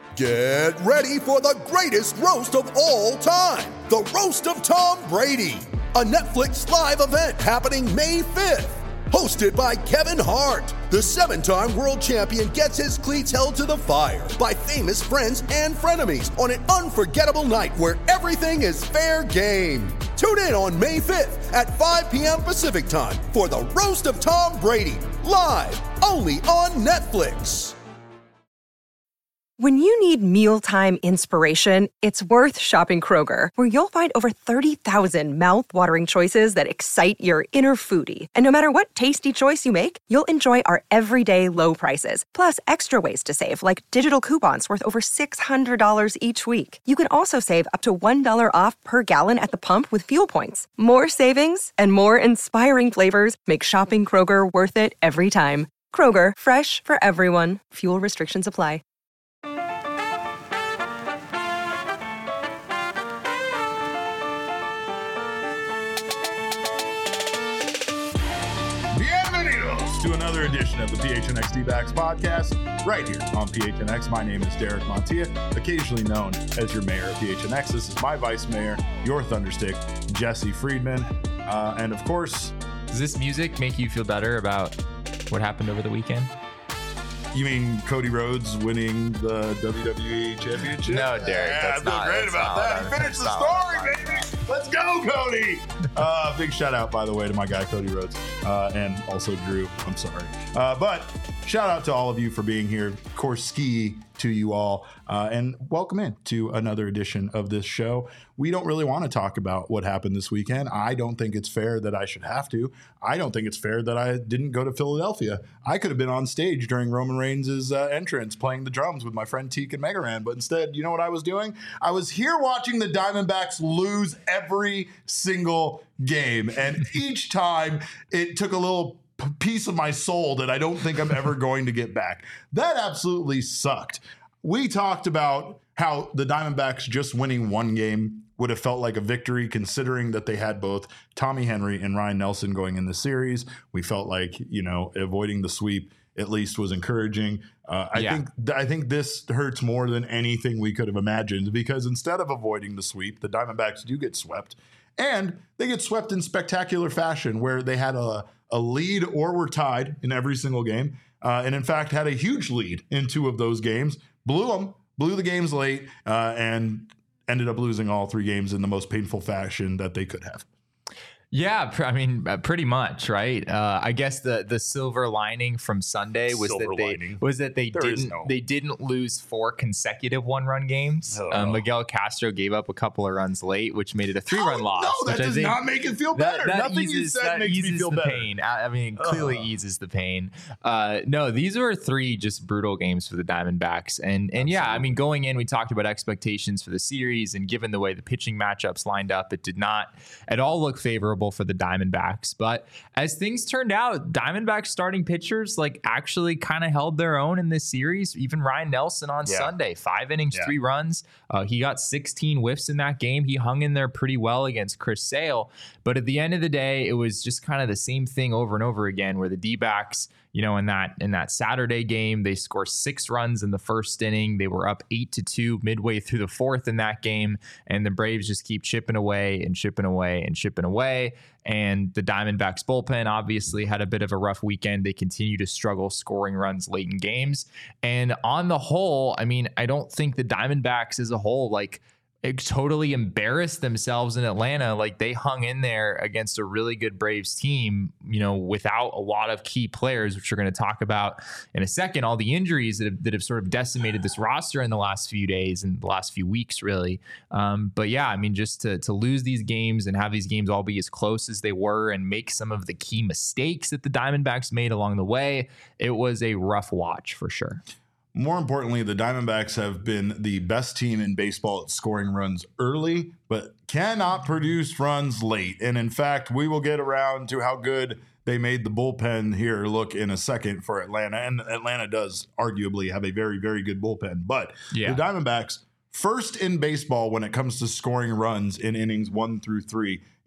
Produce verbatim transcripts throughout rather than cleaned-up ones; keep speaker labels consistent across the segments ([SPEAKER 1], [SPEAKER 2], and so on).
[SPEAKER 1] Get ready for the greatest roast of all time, the Roast of Tom Brady, a Netflix live event happening May fifth. Hosted by Kevin Hart, the seven-time world champion gets his cleats held to the fire by famous friends and frenemies on an unforgettable night where everything is fair game. Tune in on May fifth at five p.m. Pacific time for the Roast of Tom Brady, live only on Netflix.
[SPEAKER 2] When you need mealtime inspiration, it's worth shopping Kroger, where you'll find over thirty thousand mouth-watering choices that excite your inner foodie. And no matter what tasty choice you make, you'll enjoy our everyday low prices, plus extra ways to save, like digital coupons worth over six hundred dollars each week. You can also save up to one dollar off per gallon at the pump with fuel points. More savings and more inspiring flavors make shopping Kroger worth it every time. Kroger, fresh for everyone. Fuel restrictions apply.
[SPEAKER 3] To another edition of the P H N X D-Backs podcast, right here on P H N X. My name is Derek Montilla, occasionally known as your mayor of P H N X. This is my vice mayor, your thunderstick, Jesse Friedman. Uh, and of course...
[SPEAKER 4] Does this music make you feel better about what happened over the weekend?
[SPEAKER 3] You mean Cody Rhodes winning the W W E Championship?
[SPEAKER 4] No, Derek,
[SPEAKER 3] yeah,
[SPEAKER 4] that's
[SPEAKER 3] I feel
[SPEAKER 4] not,
[SPEAKER 3] great
[SPEAKER 4] that's
[SPEAKER 3] about
[SPEAKER 4] not
[SPEAKER 3] that.
[SPEAKER 4] what
[SPEAKER 3] He finished the story, baby. Let's go, Cody. Uh, big shout out, by the way, to my guy, Cody Rhodes, uh, and also Drew. I'm sorry. Uh, but shout out to all of you for being here. Of course, ski to you all, uh, and welcome in to another edition of this show. We don't really want to talk about what happened this weekend. I don't think it's fair that I should have to. I don't think it's fair that I didn't go to Philadelphia. I could have been on stage during Roman Reigns' uh, entrance playing the drums with my friend Teak and Megaran, but instead, you know what I was doing? I was here watching the Diamondbacks lose every single game, and each time it took a little piece of my soul that I don't think I'm ever going to get back. That absolutely sucked. We talked about how the Diamondbacks just winning one game would have felt like a victory, considering that they had both Tommy Henry and Ryan Nelson going in the series. We felt like, you know, avoiding the sweep at least was encouraging. Uh, I yeah. think I think this hurts more than anything we could have imagined, because instead of avoiding the sweep, the Diamondbacks do get swept, and they get swept in spectacular fashion, where they had a a lead or were tied in every single game. Uh, and in fact, had a huge lead in two of those games, blew them, blew the games late, uh, and ended up losing all three games in the most painful fashion that they could have.
[SPEAKER 4] Yeah, I mean, pretty much, right? Uh, I guess the the silver lining from Sunday was
[SPEAKER 3] silver
[SPEAKER 4] that they
[SPEAKER 3] lining.
[SPEAKER 4] was that they
[SPEAKER 3] There
[SPEAKER 4] didn't
[SPEAKER 3] no.
[SPEAKER 4] they didn't lose four consecutive one run games.
[SPEAKER 3] Oh.
[SPEAKER 4] Um, Miguel Castro gave up a couple of runs late, which made it a three run
[SPEAKER 3] oh,
[SPEAKER 4] loss.
[SPEAKER 3] No, that
[SPEAKER 4] which
[SPEAKER 3] does
[SPEAKER 4] I think,
[SPEAKER 3] not make it feel
[SPEAKER 4] that,
[SPEAKER 3] better.
[SPEAKER 4] that
[SPEAKER 3] Nothing
[SPEAKER 4] eases,
[SPEAKER 3] you said
[SPEAKER 4] that
[SPEAKER 3] makes
[SPEAKER 4] eases
[SPEAKER 3] me feel
[SPEAKER 4] the
[SPEAKER 3] better.
[SPEAKER 4] pain. I, I mean, clearly
[SPEAKER 3] uh.
[SPEAKER 4] eases the pain. Uh, no, these were three just brutal games for the Diamondbacks, and and yeah, I mean, going in, we talked about expectations for the series, and given the way the pitching matchups lined up, it did not at all look favorable for the Diamondbacks, but as things turned out, Diamondbacks starting pitchers like actually kind of held their own in this series. Even Ryan Nelson on
[SPEAKER 3] yeah.
[SPEAKER 4] Sunday, five innings,
[SPEAKER 3] yeah.
[SPEAKER 4] three runs. Uh, he got sixteen whiffs in that game. He hung in there pretty well against Chris Sale. But at the end of the day, it was just kind of the same thing over and over again, where the D-backs, you know, in that in that Saturday game, they score six runs in the first inning. They were up eight to two midway through the fourth in that game, and the Braves just keep chipping away and chipping away and chipping away. And the Diamondbacks bullpen obviously had a bit of a rough weekend. They continue to struggle scoring runs late in games. And on the whole, I mean, I don't think the Diamondbacks as a whole, like, it totally embarrassed themselves in Atlanta. Like, they hung in there against a really good Braves team, you know, without a lot of key players, which we're going to talk about in a second. All the injuries that have, that have sort of decimated this roster in the last few days and the last few weeks, really. Um, but yeah, I mean, just to to lose these games and have these games all be as close as they were and make some of the key mistakes that the Diamondbacks made along the way, it was a rough watch for sure.
[SPEAKER 3] More importantly, the Diamondbacks have been the best team in baseball at scoring runs early, but cannot produce runs late. And in fact, we will get around to how good they made the bullpen here look in a second for Atlanta. And Atlanta does arguably have a very, very good bullpen. But yeah. the Diamondbacks, first in baseball when it comes to scoring runs in innings one through three.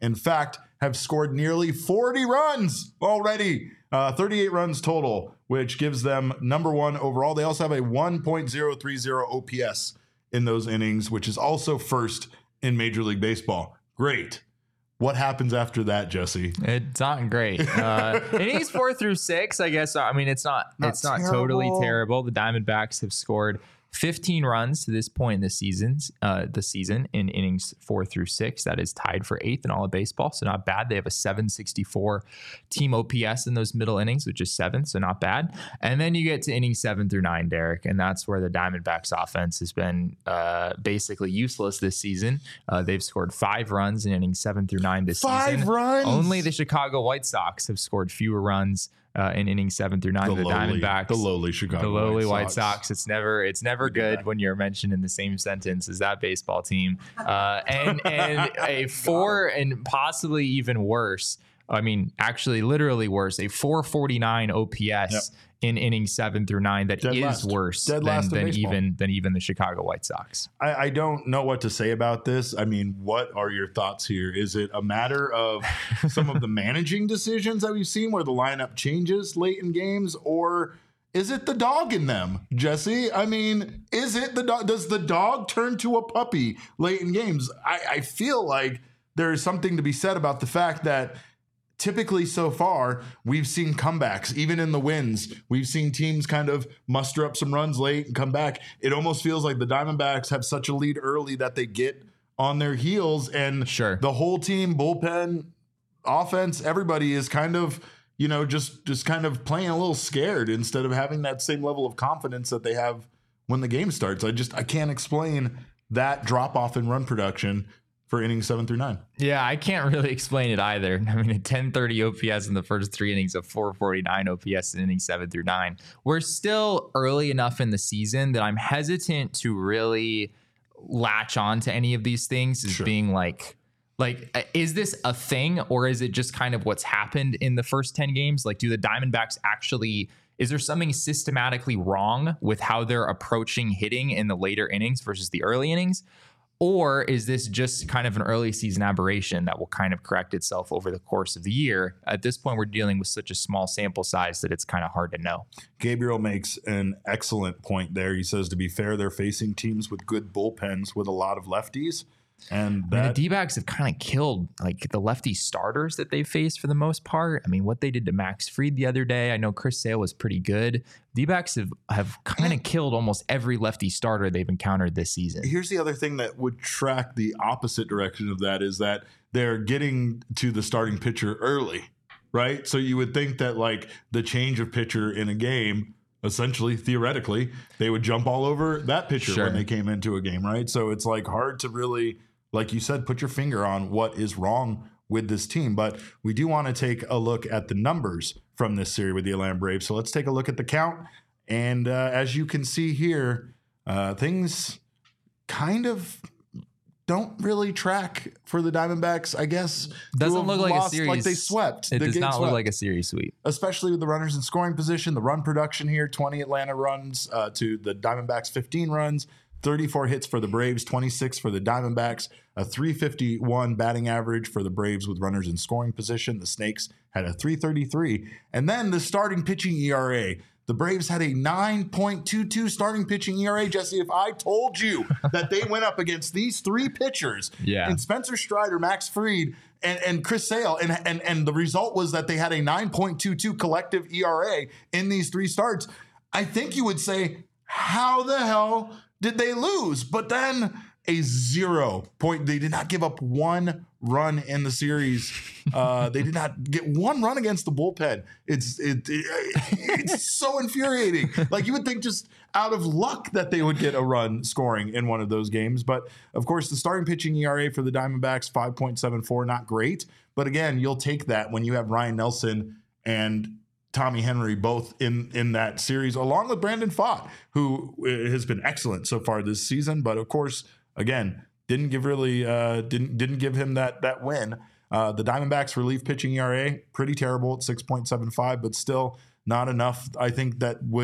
[SPEAKER 3] In fact, have scored nearly forty runs already, uh, thirty-eight runs total, which gives them number one overall. They also have a one point oh three oh O P S in those innings, which is also first in Major League Baseball. Great. What happens after that, Jesse?
[SPEAKER 4] It's not great. Uh, innings four through six, I guess. I mean, it's not,
[SPEAKER 3] not
[SPEAKER 4] it's not
[SPEAKER 3] terrible.
[SPEAKER 4] totally terrible. The Diamondbacks have scored fifteen runs to this point in the seasons, uh, the season in innings four through six. That is tied for eighth in all of baseball, so not bad. They have a seven sixty-four team O P S in those middle innings, which is seventh, so not bad. And then you get to innings seven through nine, Derek, and that's where the Diamondbacks offense has been uh, basically useless this season. Uh, they've scored five runs in innings seven through nine this
[SPEAKER 3] five
[SPEAKER 4] season.
[SPEAKER 3] Five runs.
[SPEAKER 4] Only the Chicago White Sox have scored fewer runs Uh, in innings seven through nine, the, the
[SPEAKER 3] lowly,
[SPEAKER 4] Diamondbacks,
[SPEAKER 3] the lowly Chicago,
[SPEAKER 4] the lowly White
[SPEAKER 3] White
[SPEAKER 4] Sox.
[SPEAKER 3] Sox.
[SPEAKER 4] It's never, it's never good when you're mentioned in the same sentence as that baseball team. Uh, and and a four, and possibly even worse. I mean, actually, literally worse. A four forty-nine O P S
[SPEAKER 3] yep.
[SPEAKER 4] in innings seven through nine. That
[SPEAKER 3] Dead
[SPEAKER 4] is
[SPEAKER 3] last.
[SPEAKER 4] worse
[SPEAKER 3] Dead
[SPEAKER 4] than,
[SPEAKER 3] last
[SPEAKER 4] than
[SPEAKER 3] baseball.
[SPEAKER 4] even than even the Chicago White Sox.
[SPEAKER 3] I, I don't know what to say about this. I mean, what are your thoughts here? Is it a matter of some of the managing decisions that we've seen where the lineup changes late in games, or is it the dog in them, Jesse? I mean, is it the dog? Does the dog turn to a puppy late in games? I, I feel like there is something to be said about the fact that typically so far, we've seen comebacks. Even in the wins, we've seen teams kind of muster up some runs late and come back. It almost feels like the Diamondbacks have such a lead early that they get on their heels, and
[SPEAKER 4] Sure.
[SPEAKER 3] the whole team, bullpen, offense, everybody is kind of, you know, just just kind of playing a little scared instead of having that same level of confidence that they have when the game starts. I just I can't explain that drop off in run production for innings seven through nine.
[SPEAKER 4] Yeah, I can't really explain it either. I mean, a ten thirty O P S in the first three innings, a four forty-nine O P S in innings seven through nine. We're still early enough in the season that I'm hesitant to really latch on to any of these things as
[SPEAKER 3] Sure.
[SPEAKER 4] being like, like, is this a thing, or is it just kind of what's happened in the first ten games? Like, do the Diamondbacks actually, is there something systematically wrong with how they're approaching hitting in the later innings versus the early innings? Or is this just kind of an early season aberration that will kind of correct itself over the course of the year? At this point, we're dealing with such a small sample size that it's kind of hard to know.
[SPEAKER 3] Gabriel makes an excellent point there. He says, to be fair, they're facing teams with good bullpens with a lot of lefties. And that,
[SPEAKER 4] I mean, the D-backs have kind of killed like the lefty starters that they've faced for the most part. I mean, what they did to Max Fried the other day, I know Chris Sale was pretty good. D-backs have, have kind of killed almost every lefty starter they've encountered this season.
[SPEAKER 3] here's the other thing that would track the opposite direction of that is that they're getting to the starting pitcher early, right? So you would think that like the change of pitcher in a game, essentially, theoretically, they would jump all over that pitcher
[SPEAKER 4] Sure.
[SPEAKER 3] when they came into a game, right? So it's like hard to really, like you said, put your finger on what is wrong with this team. But we do want to take a look at the numbers from this series with the Atlanta Braves. So let's take a look at the count. And uh, as you can see here, uh, things kind of don't really track for the Diamondbacks, I guess.
[SPEAKER 4] Doesn't
[SPEAKER 3] to have
[SPEAKER 4] look like a
[SPEAKER 3] lost
[SPEAKER 4] series.
[SPEAKER 3] Like they swept.
[SPEAKER 4] It
[SPEAKER 3] the
[SPEAKER 4] does
[SPEAKER 3] game
[SPEAKER 4] not
[SPEAKER 3] swept.
[SPEAKER 4] look like a series sweep.
[SPEAKER 3] Especially with the runners in scoring position, the run production here, twenty Atlanta runs uh, to the Diamondbacks, fifteen runs, thirty-four hits for the Braves, twenty-six for the Diamondbacks, a three fifty-one batting average for the Braves with runners in scoring position. The Snakes had a three thirty-three. And then the starting pitching E R A. The Braves had a nine point two two starting pitching E R A. Jesse, if I told you that they went up against these three pitchers,
[SPEAKER 4] Yeah.
[SPEAKER 3] and Spencer Strider, Max Fried, and, and Chris Sale, and, and, and the result was that they had a nine point two two collective E R A in these three starts, I think you would say, how the hell did they lose? But then a zero point, they did not give up one run in the series. Uh, they did not get one run against the bullpen. It's it, it it's so infuriating. Like you would think just out of luck that they would get a run scoring in one of those games. But of course, the starting pitching E R A for the Diamondbacks, five point seven four, not great. But again, you'll take that when you have Ryan Nelson and Tommy Henry both in, in that series, along with Brandon Pfaadt, who has been excellent so far this season. But of course, again, didn't give really uh, didn't didn't give him that that win. Uh, the Diamondbacks relief pitching E R A pretty terrible at six point seven five, but still not enough. I think that would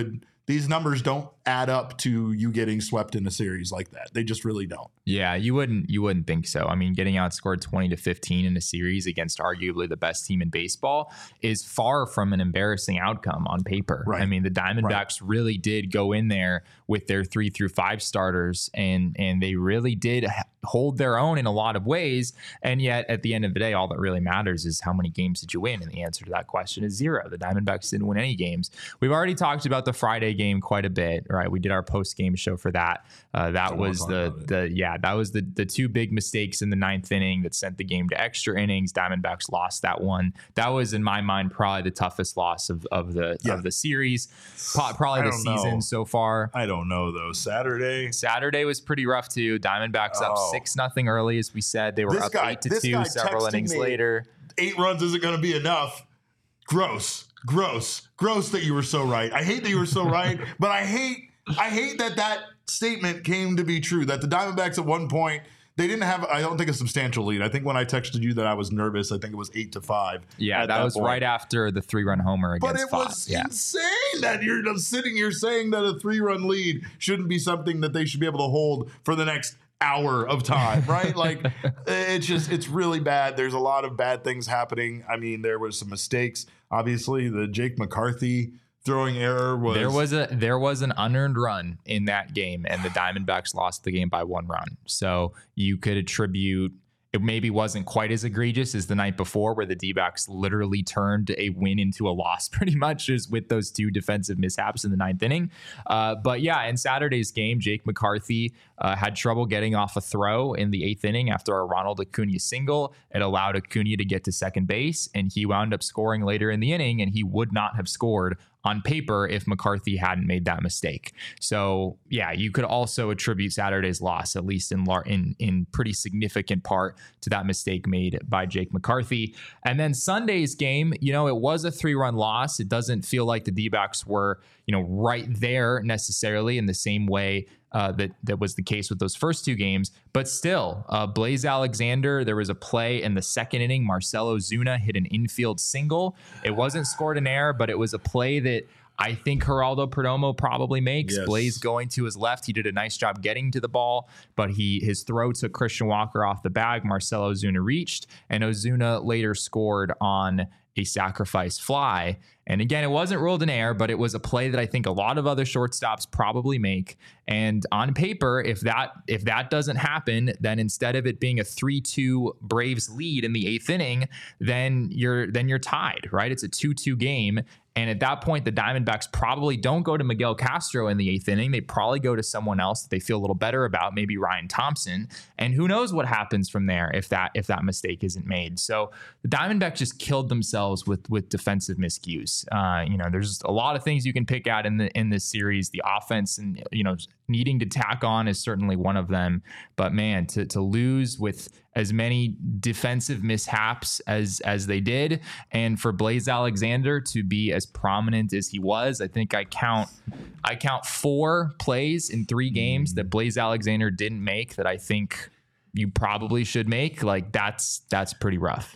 [SPEAKER 3] these numbers don't add up to you getting swept in a series like that. They just really don't.
[SPEAKER 4] Yeah, you wouldn't you wouldn't think so. I mean, getting outscored twenty to fifteen in a series against arguably the best team in baseball is far from an embarrassing outcome on paper.
[SPEAKER 3] Right.
[SPEAKER 4] I mean, the Diamondbacks right. really did go in there with their three through five starters, and and they really did hold their own in a lot of ways. And yet, at the end of the day, all that really matters is how many games did you win? And the answer to that question is zero. The Diamondbacks didn't win any games. We've already talked about the Friday game quite a bit, right? We did our post-game show for that. Uh, that was the the yeah, that was the the two big mistakes in the ninth inning that sent the game to extra innings. Diamondbacks lost that one. That was, in my mind, probably the toughest loss of of the yeah. of the series, probably the season know. so far.
[SPEAKER 3] I don't know though. Saturday,
[SPEAKER 4] Saturday was pretty rough too. Diamondbacks oh. up six nothing early, as we said. They were
[SPEAKER 3] this
[SPEAKER 4] up
[SPEAKER 3] guy,
[SPEAKER 4] eight to two several innings later.
[SPEAKER 3] Eight runs isn't going to be enough. Gross, gross, gross that you were so right. I hate that you were so right, but I hate, I hate that that statement came to be true. That the Diamondbacks at one point, they didn't have, I don't think, a substantial lead. I think when I texted you that I was nervous, I think it was eight to five.
[SPEAKER 4] Yeah, that,
[SPEAKER 3] that
[SPEAKER 4] was
[SPEAKER 3] point.
[SPEAKER 4] right after the three-run homer against
[SPEAKER 3] But it
[SPEAKER 4] Fox.
[SPEAKER 3] was
[SPEAKER 4] yeah.
[SPEAKER 3] insane that you're sitting here saying that a three-run lead shouldn't be something that they should be able to hold for the next hour of time, right? Like, it's just, it's really bad. There's a lot of bad things happening. I mean, there was some mistakes. Obviously, the Jake McCarthy throwing error was
[SPEAKER 4] there was a there was an unearned run in that game, and the Diamondbacks lost the game by one run. So you could attribute, it maybe wasn't quite as egregious as the night before, where the D-backs literally turned a win into a loss pretty much, is with those two defensive mishaps in the ninth inning. Uh, but yeah, in Saturday's game, Jake McCarthy uh, had trouble getting off a throw in the eighth inning after a Ronald Acuna single. It allowed Acuna to get to second base, and he wound up scoring later in the inning, and he would not have scored on paper if McCarthy hadn't made that mistake. So yeah, you could also attribute Saturday's loss, at least in lar- in in pretty significant part, to that mistake made by Jake McCarthy. And then Sunday's game, you know, it was a three-run loss. It doesn't feel like the D-backs were, you know, right there necessarily in the same way Uh, that that was the case with those first two games. But still, uh, Blaze Alexander, there was a play in the second inning. Marcell Ozuna hit an infield single. It wasn't scored in air, but it was a play that I think Geraldo Perdomo probably makes. Yes. Blaze going to his left. He did a nice job getting to the ball, but he his throw took Christian Walker off the bag. Marcell Ozuna reached, and Ozuna later scored on a sacrifice fly. And again, it wasn't ruled in air, but it was a play that I think a lot of other shortstops probably make. And on paper, if that if that doesn't happen, then instead of it being a three two Braves lead in the eighth inning, then you're then you're tied, right? It's a two two game. And at that point, the Diamondbacks probably don't go to Miguel Castro in the eighth inning. They probably go to someone else that they feel a little better about, maybe Ryan Thompson. And who knows what happens from there if that if that mistake isn't made. So the Diamondbacks just killed themselves with with defensive miscues. Uh, you know, there's a lot of things you can pick out in the in this series. The offense and, you know, needing to tack on is certainly one of them. But man, to to lose with as many defensive mishaps as as they did, and for Blaze Alexander to be as prominent as he was, I think I count I count four plays in three games that Blaze Alexander didn't make that I think you probably should make. Like that's that's pretty rough.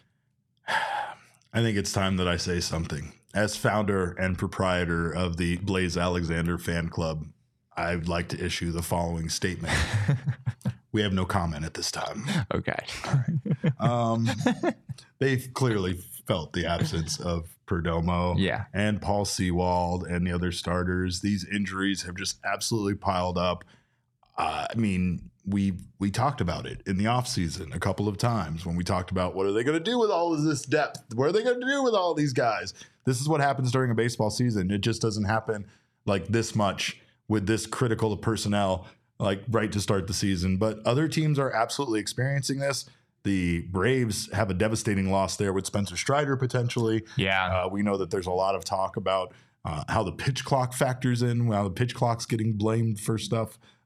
[SPEAKER 3] I think it's time that I say something. As founder and proprietor of the Blaze Alexander fan club, I'd like to issue the following statement. We have no comment at this time.
[SPEAKER 4] Okay.
[SPEAKER 3] um, they've clearly felt the absence of Perdomo
[SPEAKER 4] yeah.
[SPEAKER 3] and Paul Sewald and the other starters. These injuries have just absolutely piled up. Uh, I mean, we we talked about it in the offseason a couple of times when we talked about what are they going to do with all of this depth? What are they going to do with all these guys? This is what happens during a baseball season. It just doesn't happen like this much with this critical of personnel, like right to start the season. But other teams are absolutely experiencing this. The Braves have a devastating loss there with Spencer Strider potentially.
[SPEAKER 4] Yeah.
[SPEAKER 3] Uh, we know that there's a lot of talk about uh, how the pitch clock factors in, how the pitch clock's getting blamed for stuff.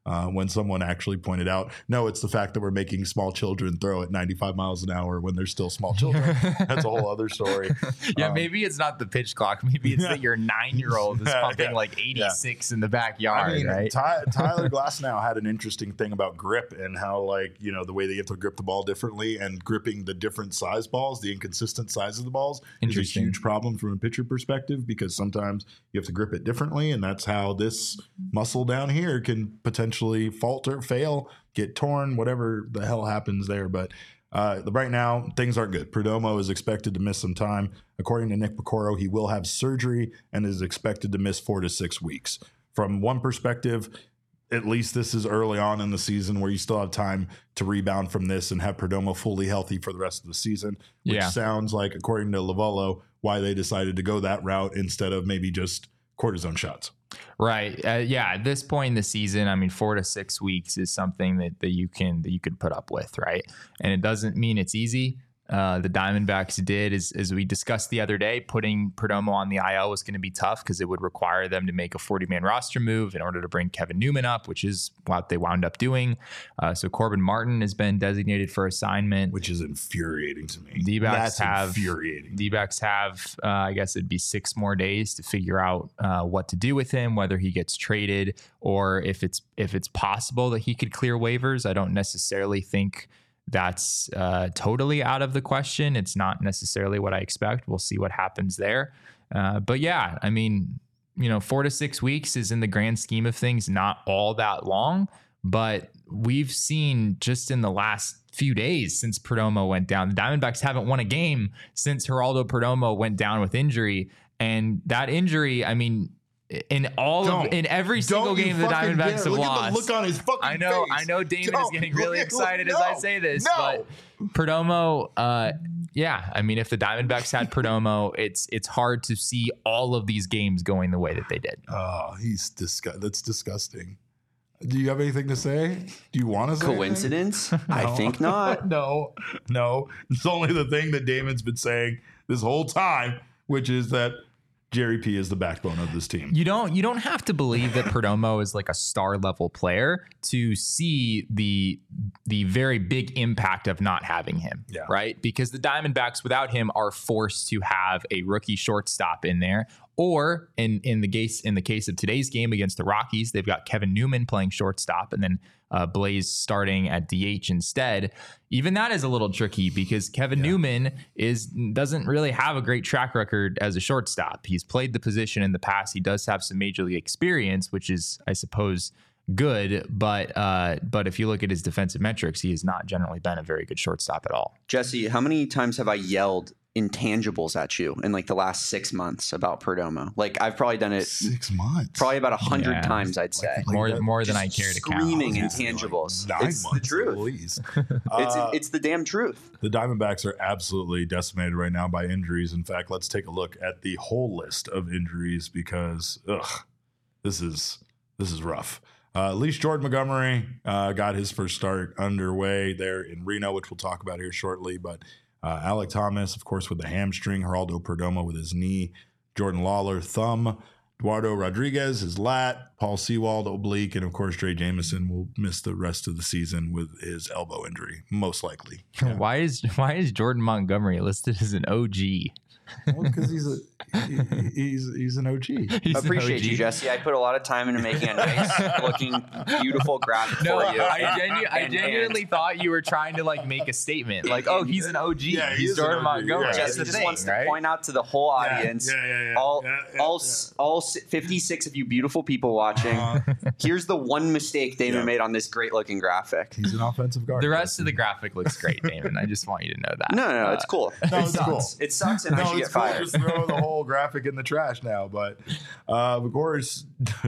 [SPEAKER 3] Uh, when someone actually pointed out, no, it's the fact that we're making small children throw at ninety-five miles an hour when they're still small children. That's a whole other story.
[SPEAKER 4] Yeah,
[SPEAKER 3] um,
[SPEAKER 4] maybe it's not the pitch clock. Maybe it's
[SPEAKER 3] yeah.
[SPEAKER 4] that your nine-year-old is pumping
[SPEAKER 3] yeah.
[SPEAKER 4] like eighty-six yeah. in the backyard,
[SPEAKER 3] I mean,
[SPEAKER 4] right?
[SPEAKER 3] Ty- Tyler Glasnow had an interesting thing about grip and how, like, you know, the way they have to grip the ball differently and gripping the different size balls, the inconsistent size of the balls is a huge problem from a pitcher perspective because sometimes you have to grip it differently, and that's how this muscle down here can potentially falter, fail, get torn, whatever the hell happens there. But uh, right now, things aren't good. Perdomo is expected to miss some time. According to Nick Piecoro, he will have surgery and is expected to miss four to six weeks. From one perspective, at least this is early on in the season where you still have time to rebound from this and have Perdomo fully healthy for the rest of the season, which
[SPEAKER 4] yeah.
[SPEAKER 3] sounds like, according to Lovello, why they decided to go that route instead of maybe just cortisone shots.
[SPEAKER 4] Right. Uh, yeah. At this point in the season, I mean, four to six weeks is something that, that you can that you could put up with, right? And it doesn't mean it's easy. Uh, the Diamondbacks did, as, as we discussed the other day, putting Perdomo on the I L was going to be tough because it would require them to make a forty-man roster move in order to bring Kevin Newman up, which is what they wound up doing. Uh, so Corbin Martin has been designated for assignment.
[SPEAKER 3] Which is infuriating to me.
[SPEAKER 4] D-backs
[SPEAKER 3] That's
[SPEAKER 4] have,
[SPEAKER 3] infuriating.
[SPEAKER 4] D-backs have, uh, I guess it'd be six more days to figure out uh, what to do with him, whether he gets traded or if it's if it's possible that he could clear waivers. I don't necessarily think that's uh, totally out of the question. It's not necessarily what I expect. We'll see what happens there. Uh, but yeah, I mean, you know, four to six weeks is in the grand scheme of things not all that long, but we've seen just in the last few days since Perdomo went down, the Diamondbacks haven't won a game since Geraldo Perdomo went down with injury. And that injury, I mean, in all
[SPEAKER 3] don't,
[SPEAKER 4] of in every single game the Diamondbacks have
[SPEAKER 3] look
[SPEAKER 4] lost.
[SPEAKER 3] At the look on his fucking
[SPEAKER 4] I know,
[SPEAKER 3] face.
[SPEAKER 4] I know Damon
[SPEAKER 3] don't,
[SPEAKER 4] is getting really excited
[SPEAKER 3] no,
[SPEAKER 4] as I say this,
[SPEAKER 3] no.
[SPEAKER 4] but Perdomo, uh, yeah, I mean, if the Diamondbacks had Perdomo, it's it's hard to see all of these games going the way that they did.
[SPEAKER 3] Oh, he's disgust. That's disgusting. Do you have anything to say? Do you want to say
[SPEAKER 5] coincidence?
[SPEAKER 3] No.
[SPEAKER 5] I think not.
[SPEAKER 3] no, no. It's only the thing that Damon's been saying this whole time, which is that Jerry P is the backbone of this team.
[SPEAKER 4] You don't you don't have to believe that Perdomo is like a star level player to see the the very big impact of not having him,
[SPEAKER 3] yeah.
[SPEAKER 4] right? Because the Diamondbacks without him are forced to have a rookie shortstop in there. Or in in the case in the case of today's game against the Rockies, they've got Kevin Newman playing shortstop and then uh, Blaze starting at D H instead. Even that is a little tricky because Kevin yeah. Newman is doesn't really have a great track record as a shortstop. He's played the position in the past. He does have some major league experience, which is, I suppose, good. But uh, but if you look at his defensive metrics, he has not generally been a very good shortstop at all.
[SPEAKER 5] Jesse, how many times have I yelled intangibles at you in like the last six months about Perdomo? Like I've probably done it
[SPEAKER 3] six months,
[SPEAKER 5] probably about a hundred
[SPEAKER 4] yeah.
[SPEAKER 5] times. I'd say
[SPEAKER 3] like, like
[SPEAKER 4] more
[SPEAKER 3] that,
[SPEAKER 4] more than I care to count.
[SPEAKER 5] Screaming intangibles.
[SPEAKER 3] Like nine
[SPEAKER 5] it's
[SPEAKER 3] months
[SPEAKER 5] the truth.
[SPEAKER 3] At least.
[SPEAKER 5] it's
[SPEAKER 3] uh,
[SPEAKER 5] it's the damn truth.
[SPEAKER 3] The Diamondbacks are absolutely decimated right now by injuries. In fact, let's take a look at the whole list of injuries because ugh, this is this is rough. Uh, at least Jordan Montgomery uh, got his first start underway there in Reno, which we'll talk about here shortly. But uh, Alek Thomas, of course, with the hamstring, Geraldo Perdomo with his knee, Jordan Lawler, thumb, Eduardo Rodriguez, his lat, Paul Sewald, oblique, and of course, Trey Jameson will miss the rest of the season with his elbow injury, most likely. Yeah.
[SPEAKER 4] Why is why is Jordan Montgomery listed as an O G?
[SPEAKER 3] Well, because he's a he, he's he's an O G.
[SPEAKER 4] He's
[SPEAKER 5] Appreciate you, Jesse. I put a lot of time into making a nice looking, beautiful graphic
[SPEAKER 4] No,
[SPEAKER 5] for you.
[SPEAKER 4] I, genu- I
[SPEAKER 5] And-
[SPEAKER 4] genuinely thought you were trying to like make a statement, like, "Oh, he's an O G.
[SPEAKER 3] Yeah, he
[SPEAKER 4] he's
[SPEAKER 3] is an
[SPEAKER 4] Jordan
[SPEAKER 3] O G,
[SPEAKER 4] Montgomery."
[SPEAKER 3] yeah.
[SPEAKER 5] Jesse
[SPEAKER 4] That's the
[SPEAKER 5] just
[SPEAKER 4] thing,
[SPEAKER 5] wants to
[SPEAKER 4] right?
[SPEAKER 5] point out to the whole audience,
[SPEAKER 3] Yeah, yeah, yeah,
[SPEAKER 5] all
[SPEAKER 3] yeah, yeah,
[SPEAKER 5] all
[SPEAKER 3] yeah.
[SPEAKER 5] all fifty-six of you beautiful people watching.
[SPEAKER 3] Uh,
[SPEAKER 5] Here's the one mistake Damon
[SPEAKER 3] Yeah.
[SPEAKER 5] made on this great looking graphic.
[SPEAKER 3] he's an offensive guard.
[SPEAKER 4] The rest of the graphic looks great, Damon. I just want you to know that.
[SPEAKER 5] No, no, no,
[SPEAKER 4] Uh,
[SPEAKER 5] it's cool.
[SPEAKER 3] No,
[SPEAKER 5] it
[SPEAKER 3] it's
[SPEAKER 5] sucks.
[SPEAKER 3] cool.
[SPEAKER 5] It sucks, and I
[SPEAKER 3] no,
[SPEAKER 5] should
[SPEAKER 3] it's
[SPEAKER 5] get
[SPEAKER 3] cool.
[SPEAKER 5] fired.
[SPEAKER 3] Just throw the whole graphic in the trash now. But uh, of course,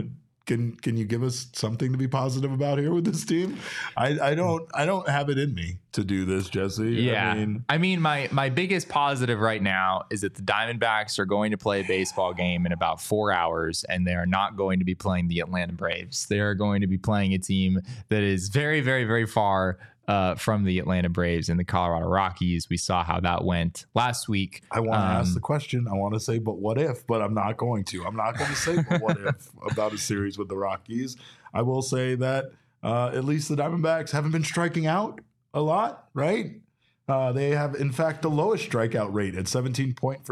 [SPEAKER 3] can can you give us something to be positive about here with this team? I, I don't I don't have it in me to do this, Jesse.
[SPEAKER 4] Yeah,
[SPEAKER 3] I mean,
[SPEAKER 4] I mean, my my biggest positive right now is that the Diamondbacks are going to play a baseball game in about four hours, and they are not going to be playing the Atlanta Braves. They are going to be playing a team that is very, very, very far uh, from the Atlanta Braves and the Colorado Rockies. We saw how that went last week.
[SPEAKER 3] I want to
[SPEAKER 4] Um,
[SPEAKER 3] ask the question. I want to say, but what if? But I'm not going to. I'm not going to say, but what if about a series with the Rockies. I will say that uh, at least the Diamondbacks haven't been striking out a lot, right? Uh, they have, in fact, the lowest strikeout rate at seventeen point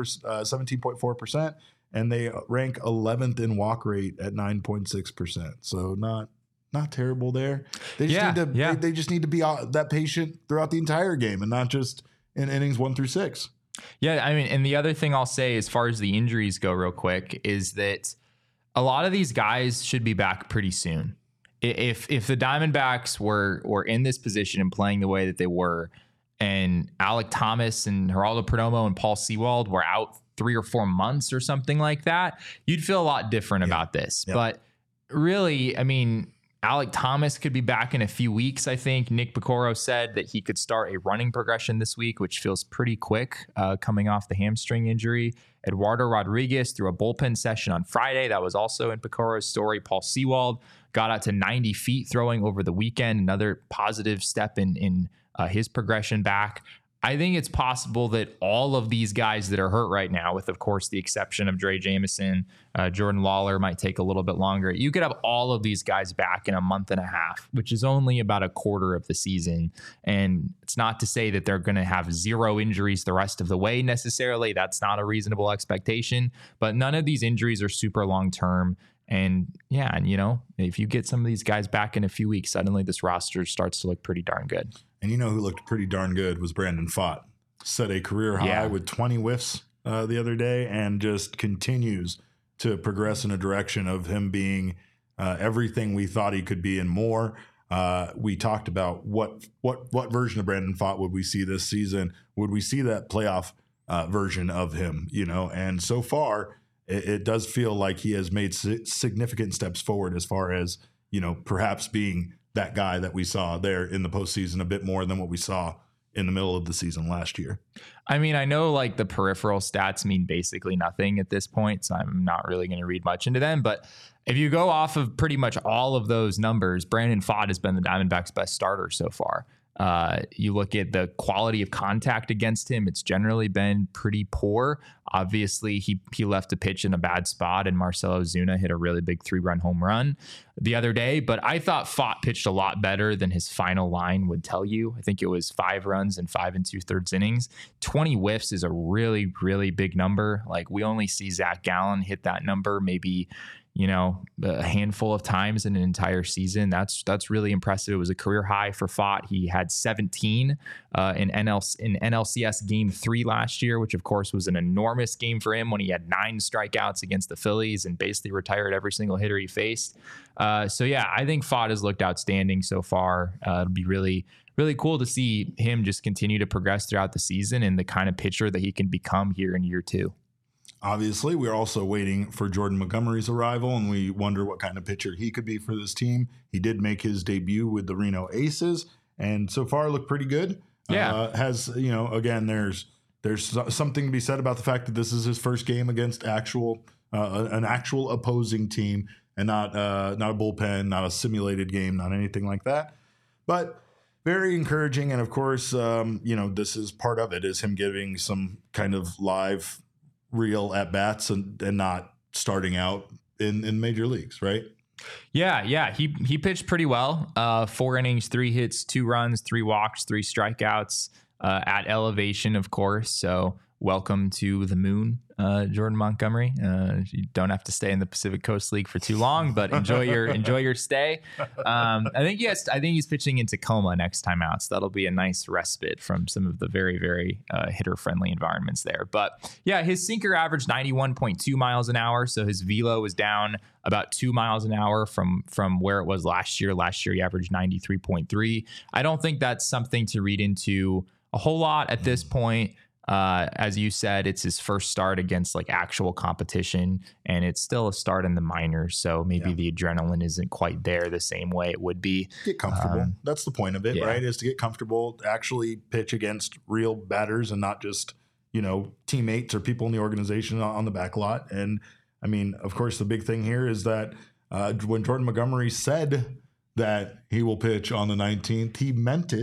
[SPEAKER 3] four percent, and they rank eleventh in walk rate at nine point six percent. So not not terrible there. They just
[SPEAKER 4] Yeah,
[SPEAKER 3] need to
[SPEAKER 4] yeah.
[SPEAKER 3] they, they just need to be uh, that patient throughout the entire game and not just in innings one through six.
[SPEAKER 4] Yeah, I mean, and the other thing I'll say as far as the injuries go real quick is that a lot of these guys should be back pretty soon. I- If if the Diamondbacks were were in this position and playing the way that they were, and Alec Thomas and Geraldo Perdomo and Paul Sewald were out three or four months or something like that, you'd feel a lot different
[SPEAKER 3] Yeah.
[SPEAKER 4] about this.
[SPEAKER 3] Yep.
[SPEAKER 4] But really, I mean, Alec Thomas could be back in a few weeks, I think. Nick Piccolo said that he could start a running progression this week, which feels pretty quick uh, coming off the hamstring injury. Eduardo Rodriguez threw a bullpen session on Friday. That was also in Piccolo's story. Paul Sewald got out to ninety feet throwing over the weekend. Another positive step in, in uh, his progression back. I think it's possible that all of these guys that are hurt right now, with, of course, the exception of Dre Jameson, uh, Jordan Lawler might take a little bit longer. You could have all of these guys back in a month and a half, which is only about a quarter of the season. And it's not to say that they're going to have zero injuries the rest of the way necessarily. That's not a reasonable expectation. But none of these injuries are super long term. And yeah, and you know, if you get some of these guys back in a few weeks, suddenly this roster starts to look pretty darn good.
[SPEAKER 3] And you know who looked pretty darn good was Brandon Pfaadt. Set a career high
[SPEAKER 4] Yeah.
[SPEAKER 3] with twenty whiffs uh, the other day and just continues to progress in a direction of him being uh, everything we thought he could be and more. Uh, we talked about what what what version of Brandon Pfaadt would we see this season? Would we see that playoff uh, version of him? You know, and so far it, it does feel like he has made si- significant steps forward as far as, you know, perhaps being that guy that we saw there in the postseason a bit more than what we saw in the middle of the season last year.
[SPEAKER 4] I mean, I know like the peripheral stats mean basically nothing at this point, so I'm not really going to read much into them. But if you go off of pretty much all of those numbers, Brandon Pfaadt has been the Diamondbacks' best starter so far. Uh, you look at the quality of contact against him, it's generally been pretty poor. Obviously, he he left a pitch in a bad spot, and Marcelo Zuna hit a really big three-run home run the other day. But I thought Pfaadt pitched a lot better than his final line would tell you. I think it was five runs and five and two-thirds innings. twenty whiffs is a really, really big number. Like, we only see Zach Gallen hit that number maybe, you know, a handful of times in an entire season. That's that's really impressive. It was a career high for Pfaadt. He had seventeen uh, in N L in N L C S Game Three last year, which of course was an enormous game for him when he had nine strikeouts against the Phillies and basically retired every single hitter he faced. Uh, so yeah, I think Pfaadt has looked outstanding so far. Uh, it'll be really really cool to see him just continue to progress throughout the season and the kind of pitcher that he can become here in year two.
[SPEAKER 3] Obviously, we're also waiting for Jordan Montgomery's arrival, and we wonder what kind of pitcher he could be for this team. He did make his debut with the Reno Aces, and so far looked pretty good.
[SPEAKER 4] Yeah.
[SPEAKER 3] Uh, has, you know, again, there's there's something to be said about the fact that this is his first game against actual uh, an actual opposing team, and not uh, not a bullpen, not a simulated game, not anything like that. But very encouraging, and of course, um, you know, this is part of it, is him giving some kind of live, real at bats and, and not starting out in, in major leagues, right?
[SPEAKER 4] Yeah, yeah. He he pitched pretty well. Uh, four innings, three hits, two runs, three walks, three strikeouts uh, at elevation, of course. So welcome to the moon, uh, Jordan Montgomery. Uh, you don't have to stay in the Pacific Coast League for too long, but enjoy your enjoy your stay. Um, I think yes, I think he's pitching in Tacoma next time out, so that'll be a nice respite from some of the very very uh, hitter friendly environments there. But yeah, his sinker averaged ninety-one point two miles an hour, so his velo was down about two miles an hour from from where it was last year. Last year he averaged ninety-three point three. I don't think that's something to read into a whole lot at this point. Uh, as you said, it's his first start against like actual competition, and it's still a start in the minors. So maybe
[SPEAKER 3] Yeah.
[SPEAKER 4] the adrenaline isn't quite there the same way it would be.
[SPEAKER 3] Get comfortable.
[SPEAKER 4] Um,
[SPEAKER 3] That's the point of it,
[SPEAKER 4] yeah.
[SPEAKER 3] right? Is to get comfortable, actually pitch against real batters and not just, you know, teammates or people in the organization on the back lot. And I mean, of course, the big thing here is that uh, when Jordan Montgomery said that he will pitch on the nineteenth, he meant it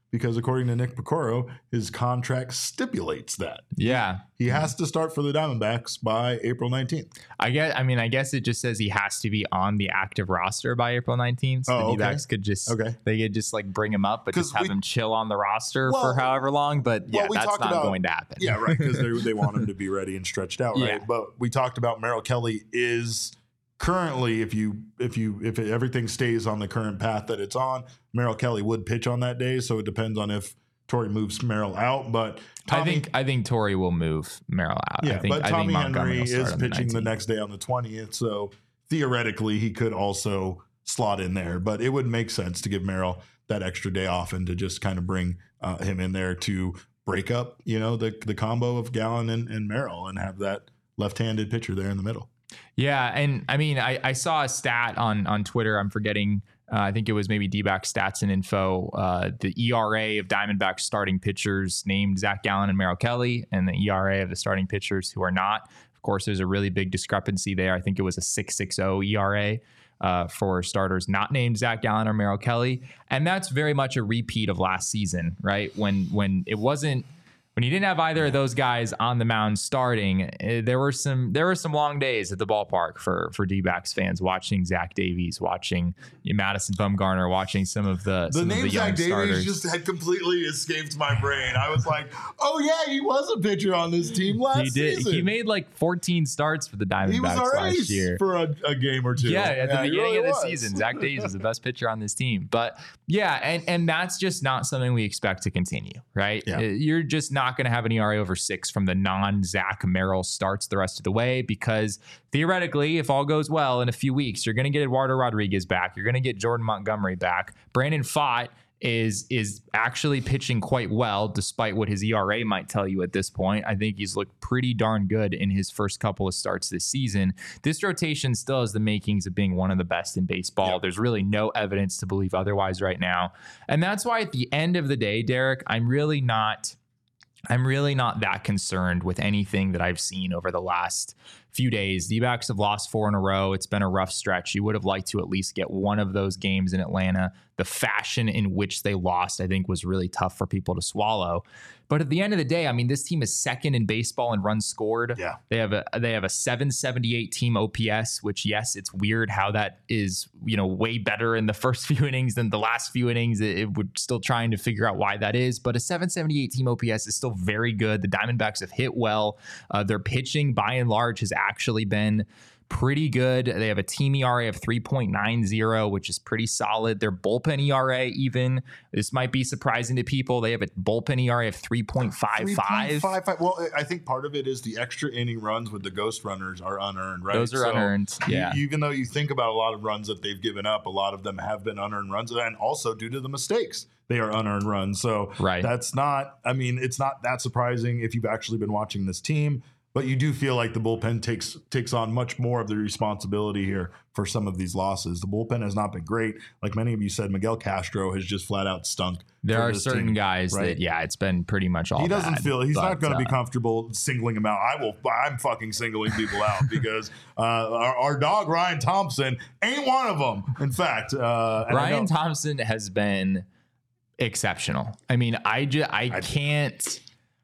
[SPEAKER 3] because according to Nick Piecoro, his contract stipulates that.
[SPEAKER 4] Yeah.
[SPEAKER 3] He has to start for the Diamondbacks by April nineteenth.
[SPEAKER 4] I guess, I mean, I guess it just says he has to be on the active roster by April nineteenth. So
[SPEAKER 3] Oh,
[SPEAKER 4] the
[SPEAKER 3] okay.
[SPEAKER 4] D-backs could just,
[SPEAKER 3] Okay.
[SPEAKER 4] they could just like bring him up, but
[SPEAKER 3] 'Cause
[SPEAKER 4] just have
[SPEAKER 3] we-
[SPEAKER 4] him chill on the roster
[SPEAKER 3] Well-
[SPEAKER 4] for however long. But yeah,
[SPEAKER 3] well, we
[SPEAKER 4] that's
[SPEAKER 3] talked
[SPEAKER 4] not
[SPEAKER 3] about-
[SPEAKER 4] going to happen.
[SPEAKER 3] Yeah, right, because they, they want him to be ready and stretched out, right?
[SPEAKER 4] Yeah.
[SPEAKER 3] But we talked about Merrill Kelly is currently, if you if you if it, everything stays on the current path that it's on, Merrill Kelly would pitch on that day. So it depends on if Torrey moves Merrill out. But Tommy,
[SPEAKER 4] I think I think Torrey will move Merrill out.
[SPEAKER 3] yeah,
[SPEAKER 4] I think,
[SPEAKER 3] but
[SPEAKER 4] I think
[SPEAKER 3] Tommy
[SPEAKER 4] Montgomery
[SPEAKER 3] Henry
[SPEAKER 4] will start
[SPEAKER 3] is
[SPEAKER 4] on
[SPEAKER 3] pitching the,
[SPEAKER 4] nineteenth.
[SPEAKER 3] next day on the twentieth. So theoretically, he could also slot in there. But it would make sense to give Merrill that extra day off and to just kind of bring uh, him in there to break up, you know, the the combo of Gallen and, and Merrill and have that left-handed pitcher there in the middle.
[SPEAKER 4] Yeah, and I mean, I, I saw a stat on on Twitter. I'm forgetting. Uh, I think it was maybe D-back stats and info. Uh, the E R A of Diamondbacks starting pitchers named Zach Gallen and Merrill Kelly, and the E R A of the starting pitchers who are not. Of course, there's a really big discrepancy there. I think it was a six point six oh E R A uh, for starters not named Zach Gallen or Merrill Kelly, and that's very much a repeat of last season, right? When when it wasn't. When you didn't have either of those guys on the mound starting, uh, there were some there were some long days at the ballpark for for D-backs fans watching Zach Davies, watching Madison Bumgarner, watching some of the
[SPEAKER 3] The
[SPEAKER 4] some
[SPEAKER 3] name
[SPEAKER 4] of the young
[SPEAKER 3] Zach Davies
[SPEAKER 4] starters.
[SPEAKER 3] just had completely escaped my brain. I was like, oh yeah, he was a pitcher on this team last
[SPEAKER 4] he did.
[SPEAKER 3] season.
[SPEAKER 4] He made like fourteen starts for the
[SPEAKER 3] He was
[SPEAKER 4] Diamondbacks
[SPEAKER 3] our
[SPEAKER 4] last
[SPEAKER 3] ace
[SPEAKER 4] year.
[SPEAKER 3] for a, a game or two.
[SPEAKER 4] Yeah, at the
[SPEAKER 3] he
[SPEAKER 4] beginning
[SPEAKER 3] really
[SPEAKER 4] of the
[SPEAKER 3] was.
[SPEAKER 4] season, Zach Davies was the best pitcher on this team. But yeah, and and that's just not something we expect to continue, right?
[SPEAKER 3] Yeah.
[SPEAKER 4] Uh, You're just not going to have an E R A over six from the non-Zach Merrill starts the rest of the way, because theoretically, if all goes well in a few weeks, you're going to get Eduardo Rodriguez back. You're going to get Jordan Montgomery back. Brandon Pfaadt is is actually pitching quite well, despite what his E R A might tell you at this point. I think he's looked pretty darn good in his first couple of starts this season. This rotation still has the makings of being one of the best in baseball.
[SPEAKER 3] Yep.
[SPEAKER 4] There's really no evidence to believe otherwise right now. And that's why at the end of the day, Derek, I'm really not I'm really not that concerned with anything that I've seen over the last few days. D-backs have lost four in a row. It's been a rough stretch. You would have liked to at least get one of those games in Atlanta. The fashion in which they lost, I think, was really tough for people to swallow. But at the end of the day, I mean, this team is second in baseball in runs scored.
[SPEAKER 3] Yeah.
[SPEAKER 4] They have a they have a seven seventy-eight team O P S, which, yes, it's weird how that is, you know, way better in the first few innings than the last few innings. It, it would still trying to figure out why that is. But a seven seventy-eight team O P S is still very good. The Diamondbacks have hit well. Uh, their pitching, by and large, has actually been pretty good. They have a team E R A of three point nine oh, which is pretty solid. Their bullpen E R A, even, this might be surprising to people, they have a bullpen E R A of three point five five.
[SPEAKER 3] three point five five. Well, I think part of it is the extra inning runs with the ghost runners are unearned, right?
[SPEAKER 4] Those are
[SPEAKER 3] So
[SPEAKER 4] unearned,
[SPEAKER 3] you-
[SPEAKER 4] yeah.
[SPEAKER 3] Even though you think about a lot of runs that they've given up, a lot of them have been unearned runs, and also due to the mistakes, they are unearned runs. So
[SPEAKER 4] Right.
[SPEAKER 3] that's not, I mean, it's not that surprising if you've actually been watching this team. But you do feel like the bullpen takes takes on much more of the responsibility here for some of these losses. The bullpen has not been great. Like many of you said, Miguel Castro has just flat out stunk.
[SPEAKER 4] There
[SPEAKER 3] for
[SPEAKER 4] are
[SPEAKER 3] this
[SPEAKER 4] certain
[SPEAKER 3] team,
[SPEAKER 4] guys
[SPEAKER 3] right?
[SPEAKER 4] that, yeah, it's been pretty much all
[SPEAKER 3] He doesn't
[SPEAKER 4] bad,
[SPEAKER 3] feel he's not
[SPEAKER 4] but,
[SPEAKER 3] going to be
[SPEAKER 4] uh,
[SPEAKER 3] comfortable singling him out. I will. I'm fucking singling people out because uh, our, our dog Ryan Thompson ain't one of them. In fact, uh, and I
[SPEAKER 4] Ryan
[SPEAKER 3] know-
[SPEAKER 4] Thompson has been exceptional. I mean, I just I,
[SPEAKER 3] I-
[SPEAKER 4] can't.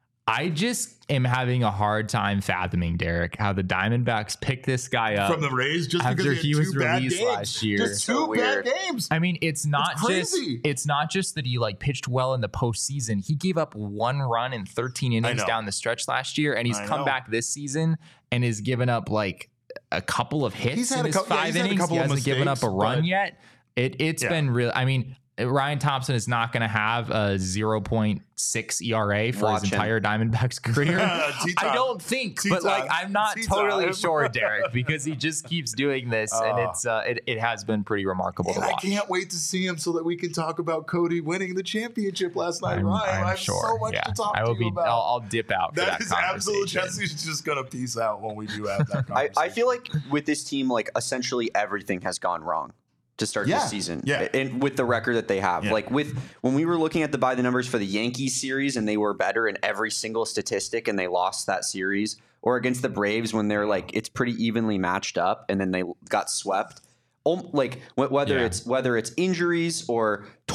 [SPEAKER 4] I just am having a hard time fathoming, Derek, how the Diamondbacks picked this guy up
[SPEAKER 3] from the Rays just
[SPEAKER 4] after
[SPEAKER 3] because he,
[SPEAKER 4] he
[SPEAKER 3] had
[SPEAKER 4] was
[SPEAKER 3] two bad
[SPEAKER 4] released
[SPEAKER 3] games.
[SPEAKER 4] last year.
[SPEAKER 3] Just two
[SPEAKER 5] So
[SPEAKER 3] bad
[SPEAKER 5] weird.
[SPEAKER 3] games.
[SPEAKER 4] I mean, it's not
[SPEAKER 3] It's
[SPEAKER 4] just
[SPEAKER 3] crazy.
[SPEAKER 4] it's not just that he like pitched well in the postseason. He gave up one run in thirteen innings
[SPEAKER 3] know.
[SPEAKER 4] down the stretch last year, and he's
[SPEAKER 3] I
[SPEAKER 4] come
[SPEAKER 3] know.
[SPEAKER 4] back this season and has given up like a couple of hits
[SPEAKER 3] He's had
[SPEAKER 4] in
[SPEAKER 3] a
[SPEAKER 4] his
[SPEAKER 3] couple- yeah,
[SPEAKER 4] five
[SPEAKER 3] he's had a
[SPEAKER 4] innings.
[SPEAKER 3] couple
[SPEAKER 4] He
[SPEAKER 3] of
[SPEAKER 4] hasn't given up a
[SPEAKER 3] mistakes,
[SPEAKER 4] run
[SPEAKER 3] but-
[SPEAKER 4] yet. It it's
[SPEAKER 3] Yeah.
[SPEAKER 4] been real. I mean, Ryan Thompson is not going to have a zero point six E R A for
[SPEAKER 5] Watch
[SPEAKER 4] his
[SPEAKER 5] him.
[SPEAKER 4] entire Diamondbacks career.
[SPEAKER 3] T-time.
[SPEAKER 4] I don't think,
[SPEAKER 3] T-time.
[SPEAKER 4] but like I'm not
[SPEAKER 3] T-time.
[SPEAKER 4] totally sure, Derek, because he just keeps doing this, and
[SPEAKER 3] Uh,
[SPEAKER 4] it's uh, it, it has been pretty remarkable
[SPEAKER 3] And
[SPEAKER 4] to
[SPEAKER 3] I
[SPEAKER 4] watch.
[SPEAKER 3] can't wait to see him so that we can talk about Cody winning the championship last night.
[SPEAKER 4] I'm,
[SPEAKER 3] Ryan,
[SPEAKER 4] I'm
[SPEAKER 3] I have
[SPEAKER 4] sure.
[SPEAKER 3] so much
[SPEAKER 4] yeah.
[SPEAKER 3] to talk
[SPEAKER 4] I will
[SPEAKER 3] to you
[SPEAKER 4] be.
[SPEAKER 3] about.
[SPEAKER 4] I'll, I'll dip out. For
[SPEAKER 3] that
[SPEAKER 4] that
[SPEAKER 3] is absolute.
[SPEAKER 4] conversation.
[SPEAKER 3] Jesse's just gonna peace out when we do have that
[SPEAKER 5] I,
[SPEAKER 3] conversation.
[SPEAKER 5] I feel like with this team, like essentially everything has gone wrong to start
[SPEAKER 3] Yeah,
[SPEAKER 5] this season.
[SPEAKER 3] yeah.
[SPEAKER 5] And with the record that they have.
[SPEAKER 3] Yeah.
[SPEAKER 5] Like with when we were looking at the by the numbers for the Yankees series and they were better in every single statistic and they lost that series, or against the Braves when they're like it's pretty evenly matched up and then they got swept. Um, Like wh- whether
[SPEAKER 4] Yeah.
[SPEAKER 5] it's whether it's injuries or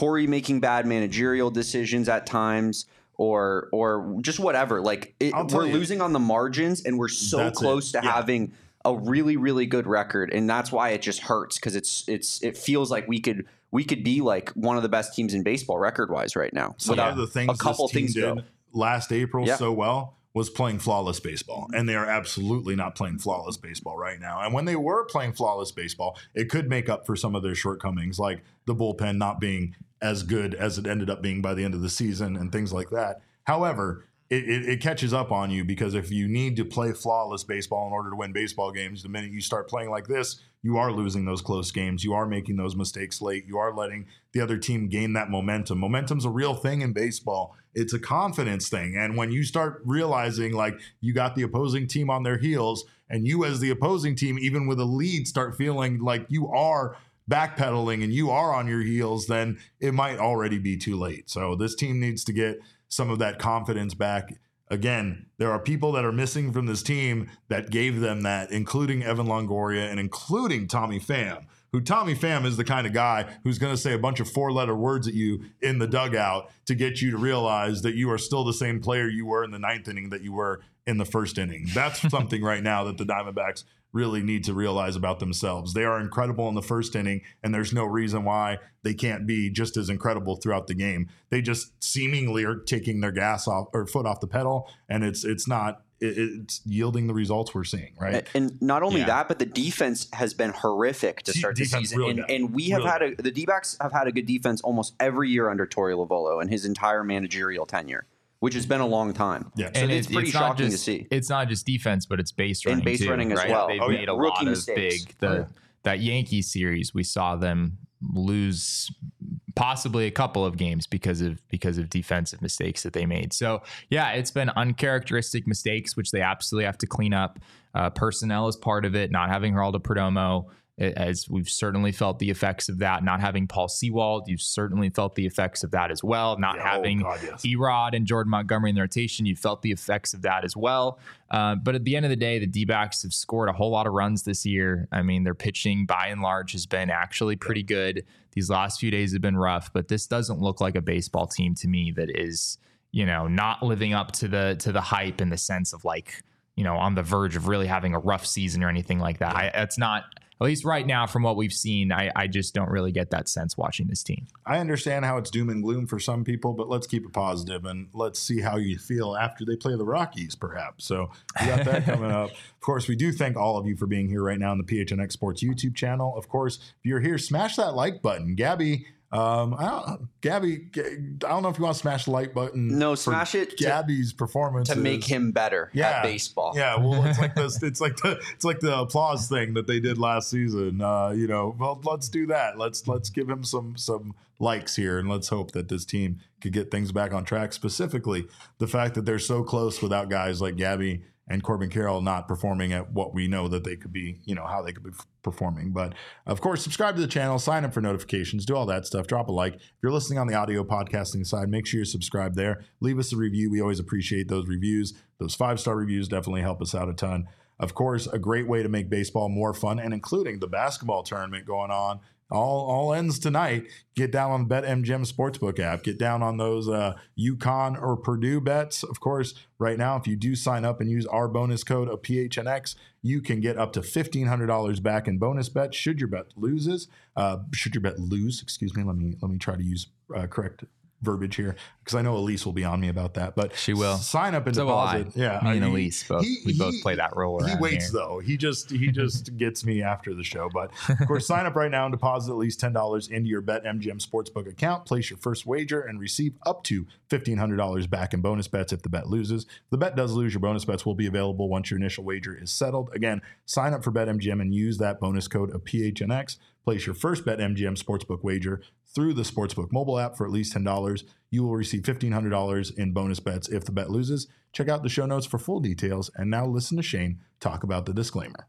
[SPEAKER 5] Torrey making bad managerial decisions at times, or or just whatever. Like it, we're you, losing on the margins, and we're so close it. to yeah. having a really really good record, and that's why it just hurts, because it's it's it feels like we could we could be like one of the best teams in baseball record wise right now.
[SPEAKER 3] Some of the things a couple this team things did go. last April yeah. so well was playing flawless baseball, and they are absolutely not playing flawless baseball right now. And when they were playing flawless baseball, it could make up for some of their shortcomings, like the bullpen not being as good as it ended up being by the end of the season and things like that. However, it, it, it catches up on you, because if you need to play flawless baseball in order to win baseball games, the minute you start playing like this, you are losing those close games. You are making those mistakes late. You are letting the other team gain that momentum. Momentum's a real thing in baseball. It's a confidence thing. And when you start realizing like you got the opposing team on their heels, and you as the opposing team, even with a lead, start feeling like you are backpedaling and you are on your heels, then it might already be too late. So this team needs to get some of that confidence back. Again, there are people that are missing from this team that gave them that, including Evan Longoria and including Tommy Pham, who Tommy Pham is the kind of guy who's going to say a bunch of four-letter words at you in the dugout to get you to realize that you are still the same player you were in the ninth inning that you were in the first inning. That's something right now that the Diamondbacks really need to realize about themselves. They are incredible in the first inning, and there's no reason why they can't be just as incredible throughout the game. They just seemingly are taking their gas off or foot off the pedal, and it's it's not it, it's yielding the results we're seeing, right?
[SPEAKER 5] And not only yeah. that, but the defense has been horrific to start the season.
[SPEAKER 3] Really
[SPEAKER 5] and, and we have really had a the D-backs have had a good defense almost every year under Torey Lovullo and his entire managerial tenure, which has been a long time.
[SPEAKER 3] Yeah.
[SPEAKER 5] So
[SPEAKER 4] and
[SPEAKER 5] it's, it's pretty
[SPEAKER 4] it's
[SPEAKER 5] shocking
[SPEAKER 4] just,
[SPEAKER 5] to see.
[SPEAKER 4] It's not just defense, but it's base running
[SPEAKER 5] and base
[SPEAKER 4] too,
[SPEAKER 5] running as
[SPEAKER 4] right?
[SPEAKER 5] well.
[SPEAKER 4] They've
[SPEAKER 5] oh,
[SPEAKER 4] made
[SPEAKER 5] yeah.
[SPEAKER 4] a
[SPEAKER 5] Rookie
[SPEAKER 4] lot
[SPEAKER 5] mistakes.
[SPEAKER 4] of big. The,
[SPEAKER 3] oh, yeah.
[SPEAKER 4] That Yankee series, we saw them lose possibly a couple of games because of because of defensive mistakes that they made. So yeah, it's been uncharacteristic mistakes, which they absolutely have to clean up. Uh, personnel is part of it. Not having Geraldo Perdomo, as we've certainly felt the effects of that. Not having Paul Sewald, you've certainly felt the effects of that as well. Not
[SPEAKER 3] yeah,
[SPEAKER 4] having
[SPEAKER 3] oh God, yes.
[SPEAKER 4] Erod and Jordan Montgomery in the rotation, you felt the effects of that as well. Uh, but at the end of the day, the D-backs have scored a whole lot of runs this year. I mean, their pitching by and large has been actually pretty good. These last few days have been rough, but this doesn't look like a baseball team to me that is, you know, not living up to the to the hype in the sense of like, you know, on the verge of really having a rough season or anything like that. I, it's not. At least right now, from what we've seen, I, I just don't really get that sense watching this team.
[SPEAKER 3] I understand how it's doom and gloom for some people, but let's keep it positive and let's see how you feel after they play the Rockies, perhaps. So we got that coming up. Of course, we do thank all of you for being here right now on the P H N X Sports YouTube channel. Of course, if you're here, smash that like button. Gabby, um, I don't, Gabby, I don't know if you want to smash the like button.
[SPEAKER 5] No, smash it.
[SPEAKER 3] Gabby's to, performance
[SPEAKER 5] to make him better yeah, at baseball.
[SPEAKER 3] Yeah, well, it's like this. It's like the it's like the applause thing that they did last season. Uh, you know, well, let's do that. Let's let's give him some some likes here, and let's hope that this team could get things back on track. Specifically, the fact that they're so close without guys like Gabby and Corbin Carroll not performing at what we know that they could be, you know, how they could be f- performing. But of course, subscribe to the channel, sign up for notifications, do all that stuff, drop a like. If you're listening on the audio podcasting side, make sure you subscribe there. Leave us a review. We always appreciate those reviews. Those five-star reviews definitely help us out a ton. Of course, a great way to make baseball more fun, and including the basketball tournament going on. All all ends tonight. Get down on the BetMGM Sportsbook app. Get down on those uh, UConn or Purdue bets. Of course, right now, if you do sign up and use our bonus code of P H N X, you can get up to fifteen hundred dollars back in bonus bets should your bet loses. Uh, should your bet lose, excuse me. Let me let me try to use uh, correct verbiage here, because I know Elise will be on me about that, but
[SPEAKER 4] she will
[SPEAKER 3] sign up and
[SPEAKER 4] so
[SPEAKER 3] deposit. Yeah,
[SPEAKER 4] me and
[SPEAKER 3] he,
[SPEAKER 4] Elise both
[SPEAKER 3] he,
[SPEAKER 4] we
[SPEAKER 3] he,
[SPEAKER 4] both play that role.
[SPEAKER 3] He waits
[SPEAKER 4] here.
[SPEAKER 3] though. He just he just gets me after the show. But of course, sign up right now and deposit at least ten dollars into your BetMGM Sportsbook account. Place your first wager and receive up to fifteen hundred dollars back in bonus bets if the bet loses. If the bet does lose, your bonus bets will be available once your initial wager is settled. Again, sign up for BetMGM and use that bonus code of P H N X. Place your first BetMGM Sportsbook wager through the Sportsbook mobile app for at least ten dollars. You will receive fifteen hundred dollars in bonus bets if the bet loses. Check out the show notes for full details. And now listen to Shane talk about the disclaimer.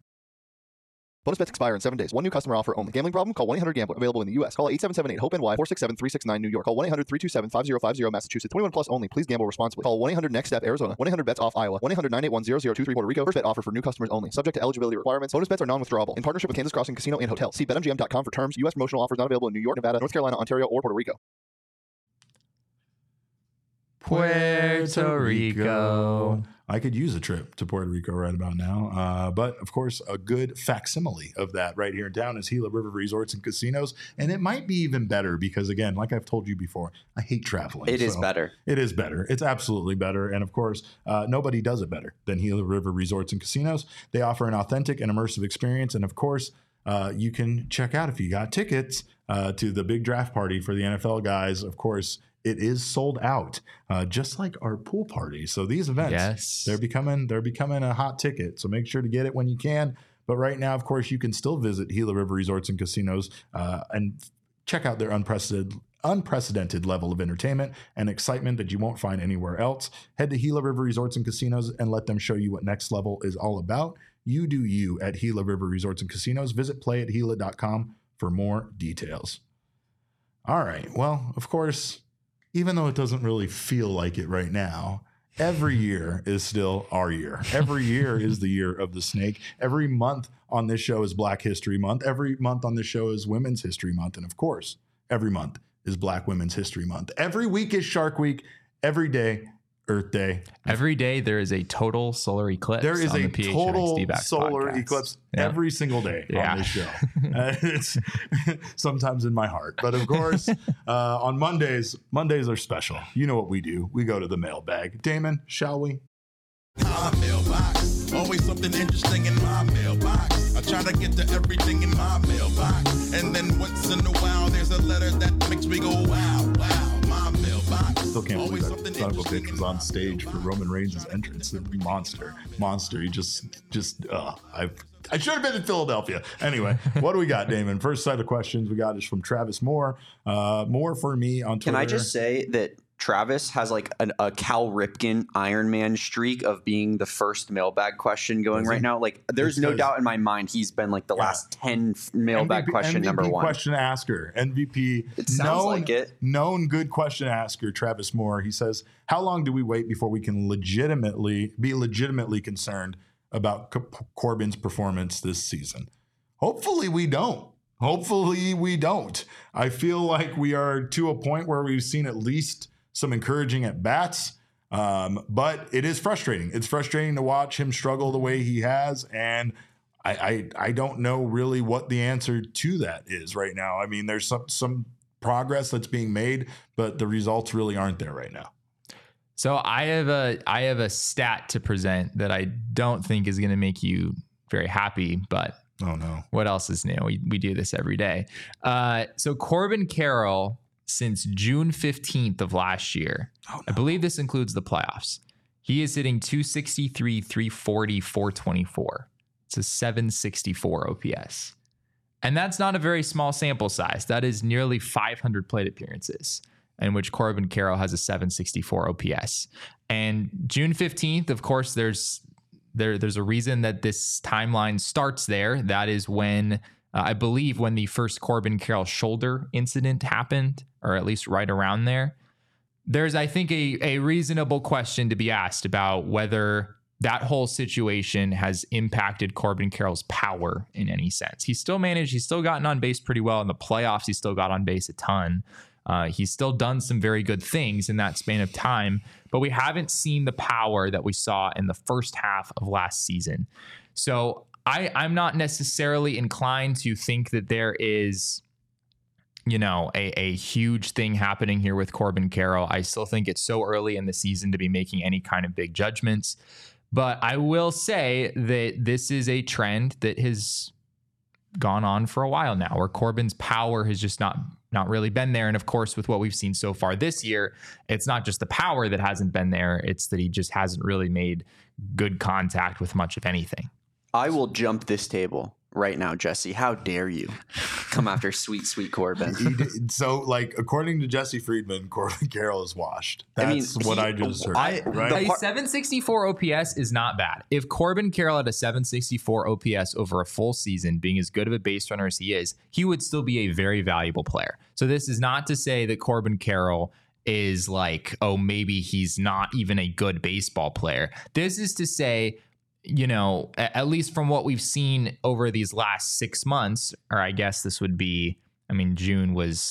[SPEAKER 6] Bonus bets expire in seven days. One new customer offer only. Gambling problem? Call one eight hundred gambler. Available in the U S. Call eight seven seven eight hope N Y four six seven three six nine New York. Call one eight hundred three two seven five zero five zero Massachusetts. twenty-one plus only. Please gamble responsibly. Call one eight hundred next step Arizona. one eight hundred bets off Iowa. one eight hundred nine eight one zero zero two three Puerto Rico. First bet offer for new customers only. Subject to eligibility requirements. Bonus bets are non-withdrawable. In partnership with Kansas Crossing Casino and Hotel. See bet M G M dot com for terms. U S promotional offers not available in New York, Nevada, North Carolina, Ontario, or Puerto Rico.
[SPEAKER 4] Puerto Rico.
[SPEAKER 3] I could use a trip to Puerto Rico right about now. Uh, but of course, a good facsimile of that right here in town is Gila River Resorts and Casinos. And it might be even better because, again, like I've told you before, I hate traveling.
[SPEAKER 5] It so is better.
[SPEAKER 3] It is better. It's absolutely better. And of course, uh, nobody does it better than Gila River Resorts and Casinos. They offer an authentic and immersive experience. And of course, uh, you can check out if you got tickets uh, to the big draft party for the N F L guys. Of course, it is sold out, uh, just like our pool party. So these events,
[SPEAKER 4] yes.
[SPEAKER 3] they're becoming they're becoming a hot ticket. So make sure to get it when you can. But right now, of course, you can still visit Gila River Resorts and Casinos uh, and check out their unprecedented unprecedented level of entertainment and excitement that you won't find anywhere else. Head to Gila River Resorts and Casinos and let them show you what next level is all about. You do you at Gila River Resorts and Casinos. Visit play at gila dot com for more details. All right. Well, of course, even though it doesn't really feel like it right now, every year is still our year. Every year is the year of the snake. Every month on this show is Black History Month. Every month on this show is Women's History Month. And of course, every month is Black Women's History Month. Every week is Shark Week. Every day, Earth Day.
[SPEAKER 4] Every day there is a total solar eclipse.
[SPEAKER 3] There is
[SPEAKER 4] on
[SPEAKER 3] a
[SPEAKER 4] the
[SPEAKER 3] total solar
[SPEAKER 4] podcast.
[SPEAKER 3] eclipse
[SPEAKER 4] yeah.
[SPEAKER 3] every single day
[SPEAKER 4] yeah.
[SPEAKER 3] on this show. uh, it's sometimes in my heart. But of course, uh, on Mondays, Mondays are special. You know what we do. We go to the mailbag. Damon, shall we?
[SPEAKER 7] My mailbox, always something interesting in my mailbox. I try to get to everything in my mailbox. And then once in a while, there's a letter that makes me go, wow, wow. My mailbox.
[SPEAKER 3] Still can't believe that son of a bitch was on stage for Roman Reigns' entrance. Monster, monster. He just, just, uh, I, I should have been in Philadelphia. Anyway, what do we got, Damon? First set of questions we got is from Travis Moore. Uh, Moore for me on Twitter.
[SPEAKER 5] Can I just say that Travis has like an, a Cal Ripken Iron Man streak of being the first mailbag question going right now. Like, there's no doubt in my mind he's been like the yeah. last ten mailbag M V P, question
[SPEAKER 3] M V P
[SPEAKER 5] number one.
[SPEAKER 3] Question asker, M V P.
[SPEAKER 5] It sounds
[SPEAKER 3] known,
[SPEAKER 5] like it.
[SPEAKER 3] Known good question asker, Travis Moore. He says, "How long do we wait before we can legitimately be legitimately concerned about C- Corbin's performance this season?" Hopefully, we don't. Hopefully, we don't. I feel like we are to a point where we've seen at least some encouraging at bats, um, but it is frustrating. It's frustrating to watch him struggle the way he has, and I, I I don't know really what the answer to that is right now. I mean, there's some some progress that's being made, but the results really aren't there right now.
[SPEAKER 4] So I have a I have a stat to present that I don't think is going to make you very happy, but
[SPEAKER 3] oh no,
[SPEAKER 4] what else is new? We we do this every day. Uh, so Corbin Carroll, since June fifteenth of last year, oh, no. I believe this includes the playoffs, he is hitting two sixty-three, three forty, four twenty-four. It's a seven sixty-four O P S. And that's not a very small sample size. That is nearly five hundred plate appearances in which Corbin Carroll has a seven sixty-four O P S. And June fifteenth, of course, there's there there's a reason that this timeline starts there. That is when Uh, I believe when the first Corbin Carroll shoulder incident happened, or at least right around there. There's, I think, a, a reasonable question to be asked about whether that whole situation has impacted Corbin Carroll's power in any sense. He's still managed, he's still gotten on base pretty well in the playoffs. He's still got on base a ton. Uh, he's still done some very good things in that span of time, but we haven't seen the power that we saw in the first half of last season. So I, I'm not necessarily inclined to think that there is, you know, a, a huge thing happening here with Corbin Carroll. I still think it's so early in the season to be making any kind of big judgments. But I will say that this is a trend that has gone on for a while now, where Corbin's power has just not not really been there. And of course, with what we've seen so far this year, it's not just the power that hasn't been there. It's that he just hasn't really made good contact with much of anything.
[SPEAKER 5] I will jump this table right now, Jesse. How dare you come after sweet, sweet Corbin?
[SPEAKER 3] Did, so, like, according to Jesse Friedman, Corbin Carroll is washed. That's I mean, what he, I just heard. I,
[SPEAKER 4] right? A seven sixty-four O P S is not bad. If Corbin Carroll had a seven sixty-four O P S over a full season, being as good of a base runner as he is, he would still be a very valuable player. So this is not to say that Corbin Carroll is like, oh, maybe he's not even a good baseball player. This is to say, you know, at least from what we've seen over these last six months, or I guess this would be, I mean, June was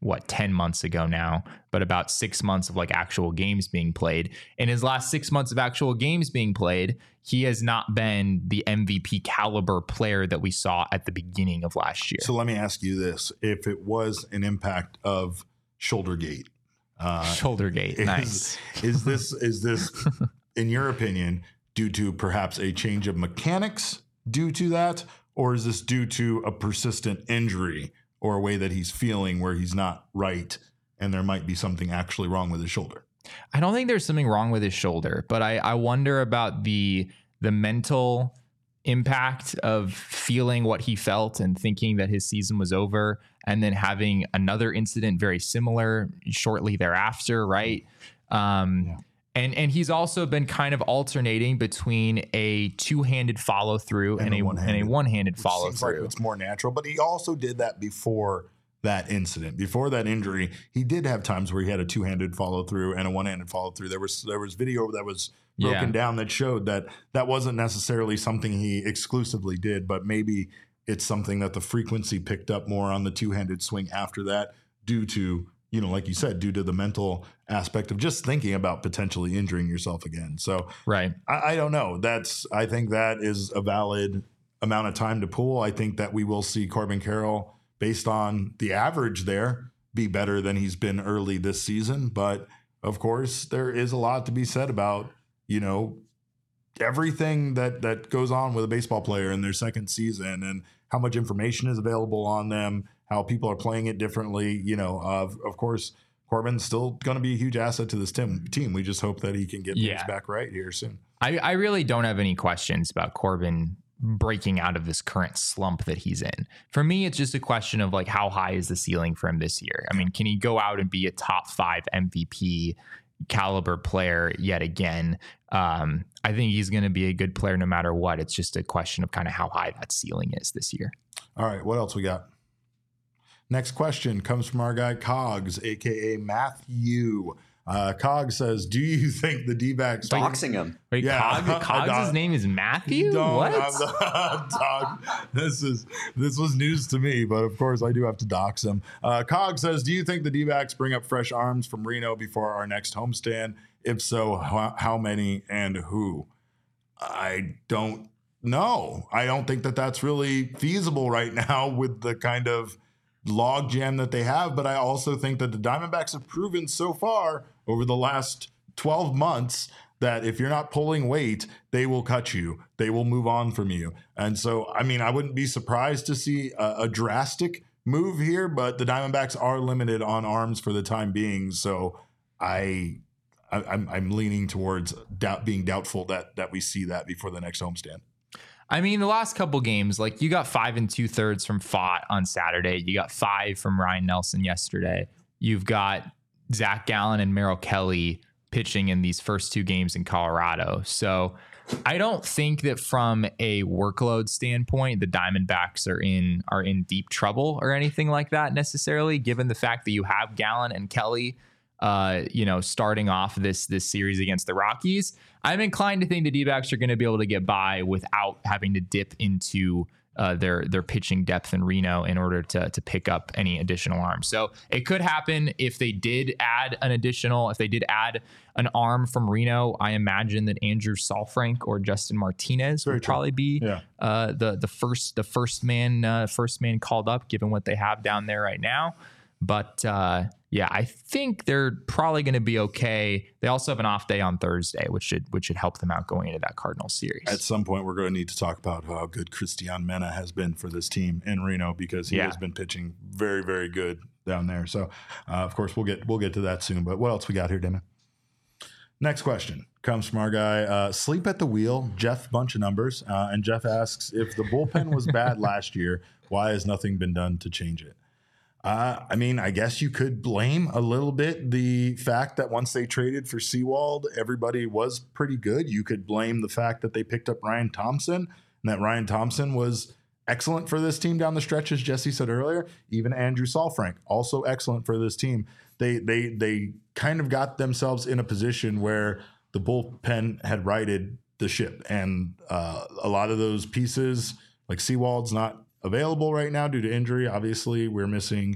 [SPEAKER 4] what, ten months ago now, but about six months of like actual games being played. In his last six months of actual games being played, he has not been the M V P caliber player that we saw at the beginning of last year.
[SPEAKER 3] So let me ask you this. If it was an impact of shoulder gate, uh,
[SPEAKER 4] shoulder gate,
[SPEAKER 3] is,
[SPEAKER 4] nice.
[SPEAKER 3] Is this, is this, in your opinion, due to perhaps a change of mechanics due to that? Or is this due to a persistent injury or a way that he's feeling where he's not right and there might be something actually wrong with his shoulder?
[SPEAKER 4] I don't think there's something wrong with his shoulder, but I, I wonder about the the mental impact of feeling what he felt and thinking that his season was over and then having another incident very similar shortly thereafter, right? Um, yeah. And and he's also been kind of alternating between a two-handed follow-through and, and, a, one-handed. and a one-handed follow-through.
[SPEAKER 3] Like it's more natural, but he also did that before that incident, before that injury. He did have times where he had a two-handed follow-through and a one-handed follow-through. There was there was video that was broken yeah. down that showed that that wasn't necessarily something he exclusively did, but maybe it's something that the frequency picked up more on the two-handed swing after that due to, you know, like you said, due to the mental aspect of just thinking about potentially injuring yourself again. So
[SPEAKER 4] right.
[SPEAKER 3] I, I don't know. That's, I think that is a valid amount of time to pull. I think that we will see Corbin Carroll, based on the average there, be better than he's been early this season. But of course, there is a lot to be said about, you know, everything that, that goes on with a baseball player in their second season and how much information is available on them, how people are playing it differently. You know, uh, of course, Corbin's still going to be a huge asset to this team. team. We just hope that he can get
[SPEAKER 4] yeah.
[SPEAKER 3] things back right here soon.
[SPEAKER 4] I, I really don't have any questions about Corbin breaking out of this current slump that he's in. For me, it's just a question of like, how high is the ceiling for him this year? I mean, can he go out and be a top five M V P caliber player yet again? Um, I think he's going to be a good player no matter what. It's just a question of kind of how high that ceiling is this year.
[SPEAKER 3] All right. What else we got? Next question comes from our guy Cogs, a k a. Matthew. Uh, Cogs says, do you think the D-backs...
[SPEAKER 5] Doxing him.
[SPEAKER 4] Wait, yeah, Cogs, Cogs' name is Matthew?
[SPEAKER 3] Don't,
[SPEAKER 4] what?
[SPEAKER 3] I'm dog. This is this was news to me, but of course I do have to dox him. Uh, Cogs says, do you think the D-backs bring up fresh arms from Reno before our next homestand? If so, how, how many and who? I don't know. I don't think that that's really feasible right now with the kind of log jam that they have, but I also think that the Diamondbacks have proven so far over the last twelve months that if you're not pulling weight, they will cut you. They will move on from you. And so, I mean, I wouldn't be surprised to see a, a drastic move here, but the Diamondbacks are limited on arms for the time being. So I, I I'm, I'm leaning towards doubt, being doubtful that that we see that before the next homestand.
[SPEAKER 4] I mean, the last couple games, like you got five and two thirds from Fott on Saturday. You got five from Ryan Nelson yesterday. You've got Zach Gallen and Merrill Kelly pitching in these first two games in Colorado. So I don't think that from a workload standpoint, the Diamondbacks are in are in deep trouble or anything like that necessarily, given the fact that you have Gallen and Kelly Uh, you know, starting off this this series against the Rockies. I'm inclined to think the D-backs are going to be able to get by without having to dip into uh, their their pitching depth in Reno in order to to pick up any additional arms. So it could happen if they did add an additional, if they did add an arm from Reno. I imagine that Andrew Saalfrank or Justin Martinez Very would true. probably be yeah. uh, the the first the first man uh, first man called up, given what they have down there right now. But uh, yeah, I think they're probably going to be okay. They also have an off day on Thursday, which should which should help them out going into that Cardinals series.
[SPEAKER 3] At some point, we're going to need to talk about how good Cristian Mena has been for this team in Reno, because he yeah. has been pitching very, very good down there. So, uh, of course, we'll get we'll get to that soon. But what else we got here, Damon? Next question comes from our guy, uh, Sleep at the Wheel, Jeff Bunch of Numbers. Uh, and Jeff asks, if the bullpen was bad last year, why has nothing been done to change it? Uh, I mean, I guess you could blame a little bit the fact that once they traded for Sewald, everybody was pretty good. You could blame the fact that they picked up Ryan Thompson and that Ryan Thompson was excellent for this team down the stretch, as Jesse said earlier. Even Andrew Saalfrank, also excellent for this team. They they they kind of got themselves in a position where the bullpen had righted the ship, and uh, a lot of those pieces, like Sewald's not available right now due to injury. Obviously, we're missing,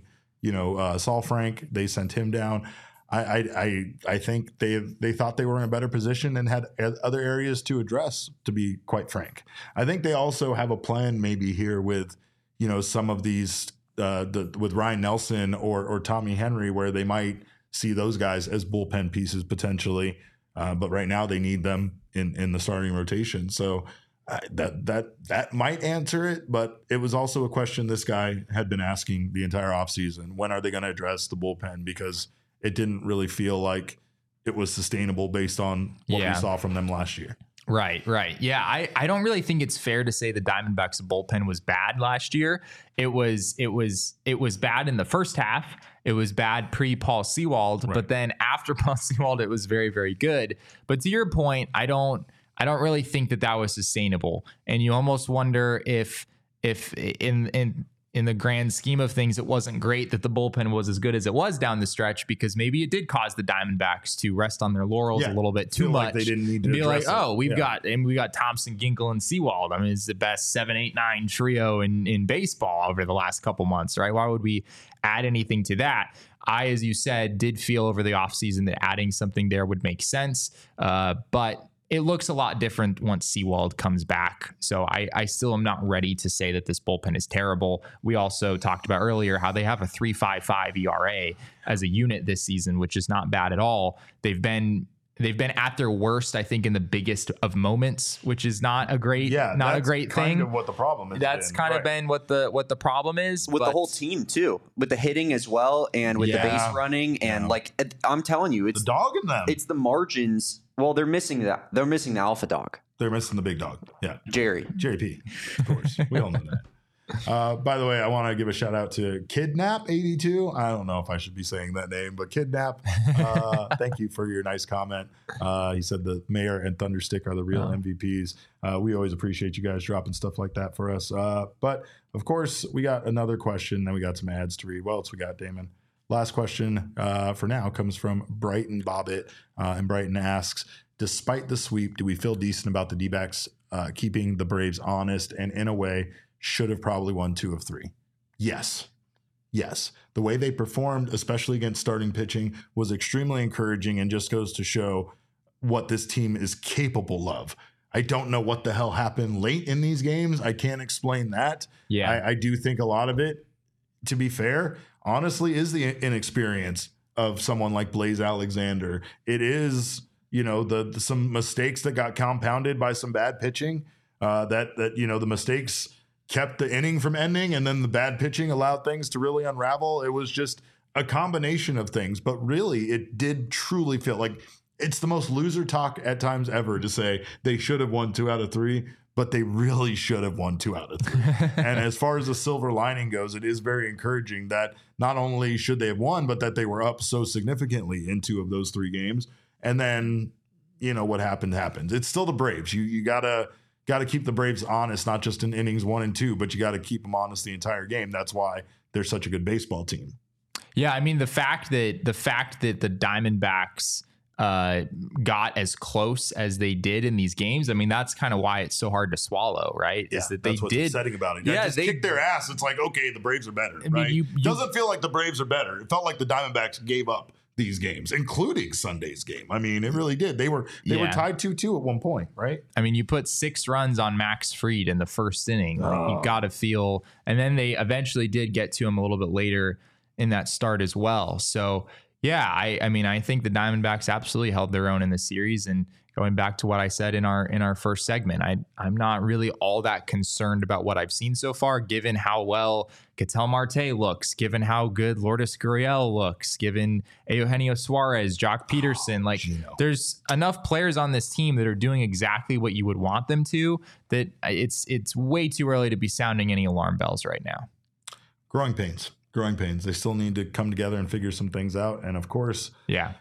[SPEAKER 3] you know, uh, Saul Frank, they sent him down. I, I I I think they they thought they were in a better position and had other areas to address, to be quite frank. I think they also have a plan maybe here with, you know, some of these uh, the, with Ryan Nelson or or Tommy Henry, where they might see those guys as bullpen pieces potentially. Uh, but right now they need them in, in the starting rotation. So uh, that that that might answer it. But it was also a question this guy had been asking the entire offseason. When are they going to address the bullpen? Because it didn't really feel like it was sustainable based on what yeah. we saw from them last year.
[SPEAKER 4] Right, right. Yeah, I, I don't really think it's fair to say the Diamondbacks bullpen was bad last year. It was it was it was bad in the first half. It was bad pre-Paul Sewald, right. But then after Paul Sewald, it was very, very good. But to your point, I don't I don't really think that that was sustainable. And you almost wonder if if in in in the grand scheme of things, it wasn't great that the bullpen was as good as it was down the stretch, because maybe it did cause the Diamondbacks to rest on their laurels yeah. a little bit too much.
[SPEAKER 3] Like they didn't need to
[SPEAKER 4] be like,
[SPEAKER 3] it.
[SPEAKER 4] oh, we've
[SPEAKER 3] yeah.
[SPEAKER 4] got and we got Thompson, Ginkel, and Sewald. I mean, it's the best seven, eight, nine trio in in baseball over the last couple months, right? Why would we add anything to that? I, as you said, did feel over the offseason that adding something there would make sense, uh, but it looks a lot different once Sewald comes back. So I, I still am not ready to say that this bullpen is terrible. We also talked about earlier how they have a three point five five E R A as a unit this season, which is not bad at all. They've been they've been at their worst, I think, in the biggest of moments, which is not a great yeah, not a great
[SPEAKER 3] kind
[SPEAKER 4] thing.
[SPEAKER 3] Of what the problem is.
[SPEAKER 4] That's
[SPEAKER 3] been.
[SPEAKER 4] kind
[SPEAKER 3] right.
[SPEAKER 4] of been what the what the problem is
[SPEAKER 5] with
[SPEAKER 4] but,
[SPEAKER 5] the whole team too, with the hitting as well, and with yeah. the base running, and yeah. like I'm telling you, it's
[SPEAKER 3] the dog in them.
[SPEAKER 5] It's the margins. Well, they're missing that. They're missing the alpha dog.
[SPEAKER 3] They're missing the big dog. Yeah.
[SPEAKER 5] Jerry.
[SPEAKER 3] Jerry P. Of course. We all know that. Uh, by the way, I want to give a shout out to Kidnap eighty-two. I don't know if I should be saying that name, but Kidnap, uh, thank you for your nice comment. Uh, he said the Mayor and Thunderstick are the real oh. M V Ps. Uh, we always appreciate you guys dropping stuff like that for us. Uh, but, of course, we got another question, then we got some ads to read. What else we got, Damon? Last question uh, for now comes from Brighton Bobbitt, uh, and Brighton asks, despite the sweep, do we feel decent about the D-backs uh, keeping the Braves honest and, in a way, should have probably won two of three? Yes. Yes. The way they performed, especially against starting pitching, was extremely encouraging and just goes to show what this team is capable of. I don't know what the hell happened late in these games. I can't explain that.
[SPEAKER 4] Yeah.
[SPEAKER 3] I, I do think a lot of it, to be fair, honestly, is the inexperience of someone like Blaze Alexander. It is, you know, the, the some mistakes that got compounded by some bad pitching. Uh, that that you know the mistakes kept the inning from ending, and then the bad pitching allowed things to really unravel. It was just a combination of things, but really, it did truly feel like it's the most loser talk at times ever to say they should have won two out of three. But they really should have won two out of three. And as far as the silver lining goes, it is very encouraging that not only should they have won, but that they were up so significantly in two of those three games. And then, you know, what happened happens. It's still the Braves. You you gotta gotta keep the Braves honest, not just in innings one and two, but you got to keep them honest the entire game. That's why they're such a good baseball team.
[SPEAKER 4] Yeah, I mean the fact that the fact that the Diamondbacks uh got as close as they did in these games, I mean that's kind of why it's so hard to swallow, right?
[SPEAKER 3] Yeah,
[SPEAKER 4] is that
[SPEAKER 3] that's
[SPEAKER 4] they
[SPEAKER 3] what's
[SPEAKER 4] did
[SPEAKER 3] upsetting about it. Yeah,
[SPEAKER 4] yeah
[SPEAKER 3] just
[SPEAKER 4] they
[SPEAKER 3] kicked their ass. It's like, okay, the Braves are better,
[SPEAKER 4] I mean,
[SPEAKER 3] right?
[SPEAKER 4] you, you,
[SPEAKER 3] doesn't feel like the Braves are better. It felt like the Diamondbacks gave up these games, including Sunday's game. I mean, it really did. They were they yeah. were tied two two at one point, right?
[SPEAKER 4] I mean, you put six runs on Max Fried in the first inning. Like, oh. You got to feel, and then they eventually did get to him a little bit later in that start as well. So yeah, I, I mean, I think the Diamondbacks absolutely held their own in the series. And going back to what I said in our in our first segment, I, I'm not really all that concerned about what I've seen so far, given how well Ketel Marte looks, given how good Lourdes Gurriel looks, given Eugenio Suarez, Jock Peterson. Oh, like, Gino. There's enough players on this team that are doing exactly what you would want them to, that it's it's way too early to be sounding any alarm bells right now.
[SPEAKER 3] Growing pains. Growing pains. They still need to come together and figure some things out. And of course,
[SPEAKER 4] yeah.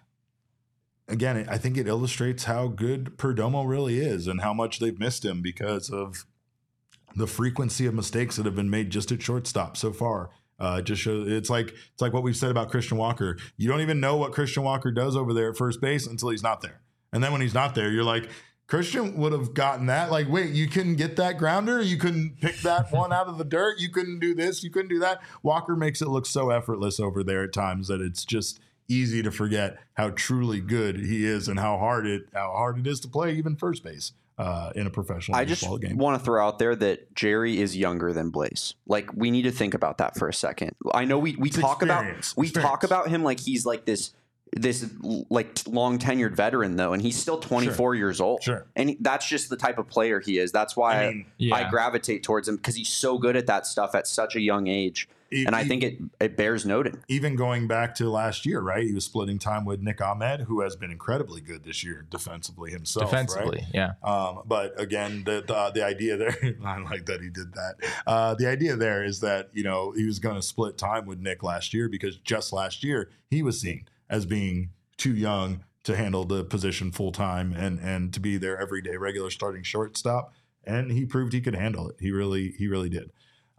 [SPEAKER 3] Again, I think it illustrates how good Perdomo really is and how much they've missed him because of the frequency of mistakes that have been made just at shortstop so far. Uh, just shows it's like it's like what we've said about Christian Walker. You don't even know what Christian Walker does over there at first base until he's not there. And then when he's not there, you're like, Christian would have gotten that. Like, wait, you couldn't get that grounder? You couldn't pick that one out of the dirt? You couldn't do this? You couldn't do that? Walker makes it look so effortless over there at times that it's just easy to forget how truly good he is and how hard it how hard it is to play even first base uh, in a professional
[SPEAKER 5] I
[SPEAKER 3] baseball game.
[SPEAKER 5] I just want to throw out there that Jerry is younger than Blaze. Like, we need to think about that for a second. I know we we
[SPEAKER 3] It's
[SPEAKER 5] talk
[SPEAKER 3] experience.
[SPEAKER 5] about we
[SPEAKER 3] Experience.
[SPEAKER 5] talk about him like he's like this this like long tenured veteran though, and he's still twenty-four
[SPEAKER 3] Sure.
[SPEAKER 5] years old.
[SPEAKER 3] Sure.
[SPEAKER 5] And he, that's just the type of player he is. That's why
[SPEAKER 3] I
[SPEAKER 5] I,
[SPEAKER 3] mean,
[SPEAKER 4] yeah.
[SPEAKER 5] I gravitate towards him, because he's so good at that stuff at such a young age.
[SPEAKER 3] He-
[SPEAKER 5] and I
[SPEAKER 3] he-
[SPEAKER 5] think it it bears noting.
[SPEAKER 3] Even going back to last year, right? He was splitting time with Nick Ahmed, who has been incredibly good this year defensively himself.
[SPEAKER 4] Defensively,
[SPEAKER 3] right?
[SPEAKER 4] yeah.
[SPEAKER 3] Um, but again, the, the the idea there, I like that he did that. Uh, the idea there is that, you know, he was going to split time with Nick last year because just last year he was seen as being too young to handle the position full time and and to be their everyday regular starting shortstop. And he proved he could handle it. He really he really did.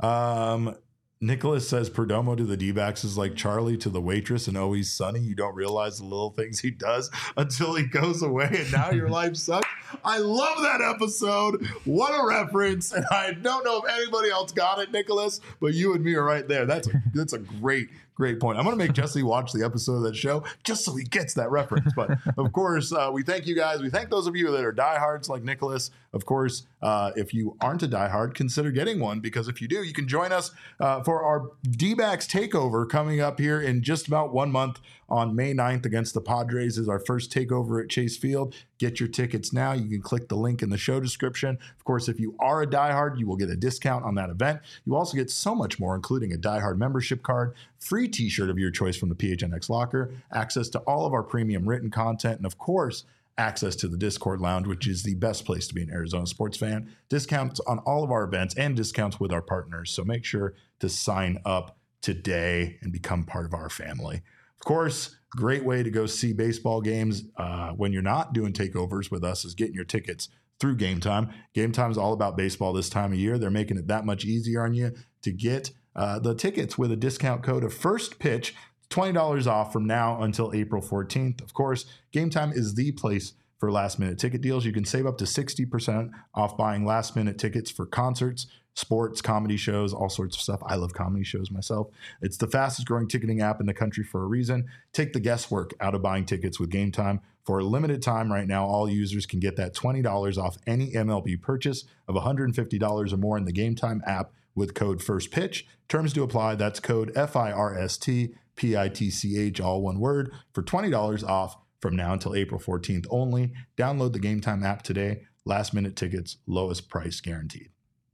[SPEAKER 3] Um, Nicholas says Perdomo to the D-backs is like Charlie to the waitress and always sunny. You don't realize the little things he does until he goes away and now your life sucks. I love that episode. What a reference. And I don't know if anybody else got it, Nicholas, but you and me are right there. That's a, that's a great, great point. I'm going to make Jesse watch the episode of that show just so he gets that reference. But of course, uh, we thank you guys. We thank those of you that are diehards like Nicholas. Of course, uh, if you aren't a diehard, consider getting one, because if you do, you can join us uh, for our D-backs takeover coming up here in just about one month on May ninth against the Padres is our first takeover at Chase Field. Get your tickets now. You can click the link in the show description. Of course, if you are a diehard, you will get a discount on that event. You also get so much more, including a diehard membership card, free t-shirt of your choice from the P H N X locker, access to all of our premium written content, and of course, access to the Discord Lounge, which is the best place to be an Arizona sports fan. Discounts on all of our events and discounts with our partners. So make sure to sign up today and become part of our family. Of course, great way to go see baseball games uh, when you're not doing takeovers with us is getting your tickets through Game Time. Game Time is all about baseball this time of year. They're making it that much easier on you to get uh, the tickets with a discount code of First Pitch, twenty dollars off from now until April fourteenth. Of course, Game Time is the place for last-minute ticket deals. You can save up to sixty percent off buying last-minute tickets for concerts, sports, comedy shows, all sorts of stuff. I love comedy shows myself. It's the fastest growing ticketing app in the country for a reason. Take the guesswork out of buying tickets with Game Time. For a limited time right now, all users can get that twenty dollars off any M L B purchase of one hundred fifty dollars or more in the Game Time app with code FIRSTPITCH. Terms do apply. That's code F I R S T P I T C H, all one word, for twenty dollars off from now until April fourteenth only. Download the Game Time app today. Last minute tickets, lowest price guaranteed.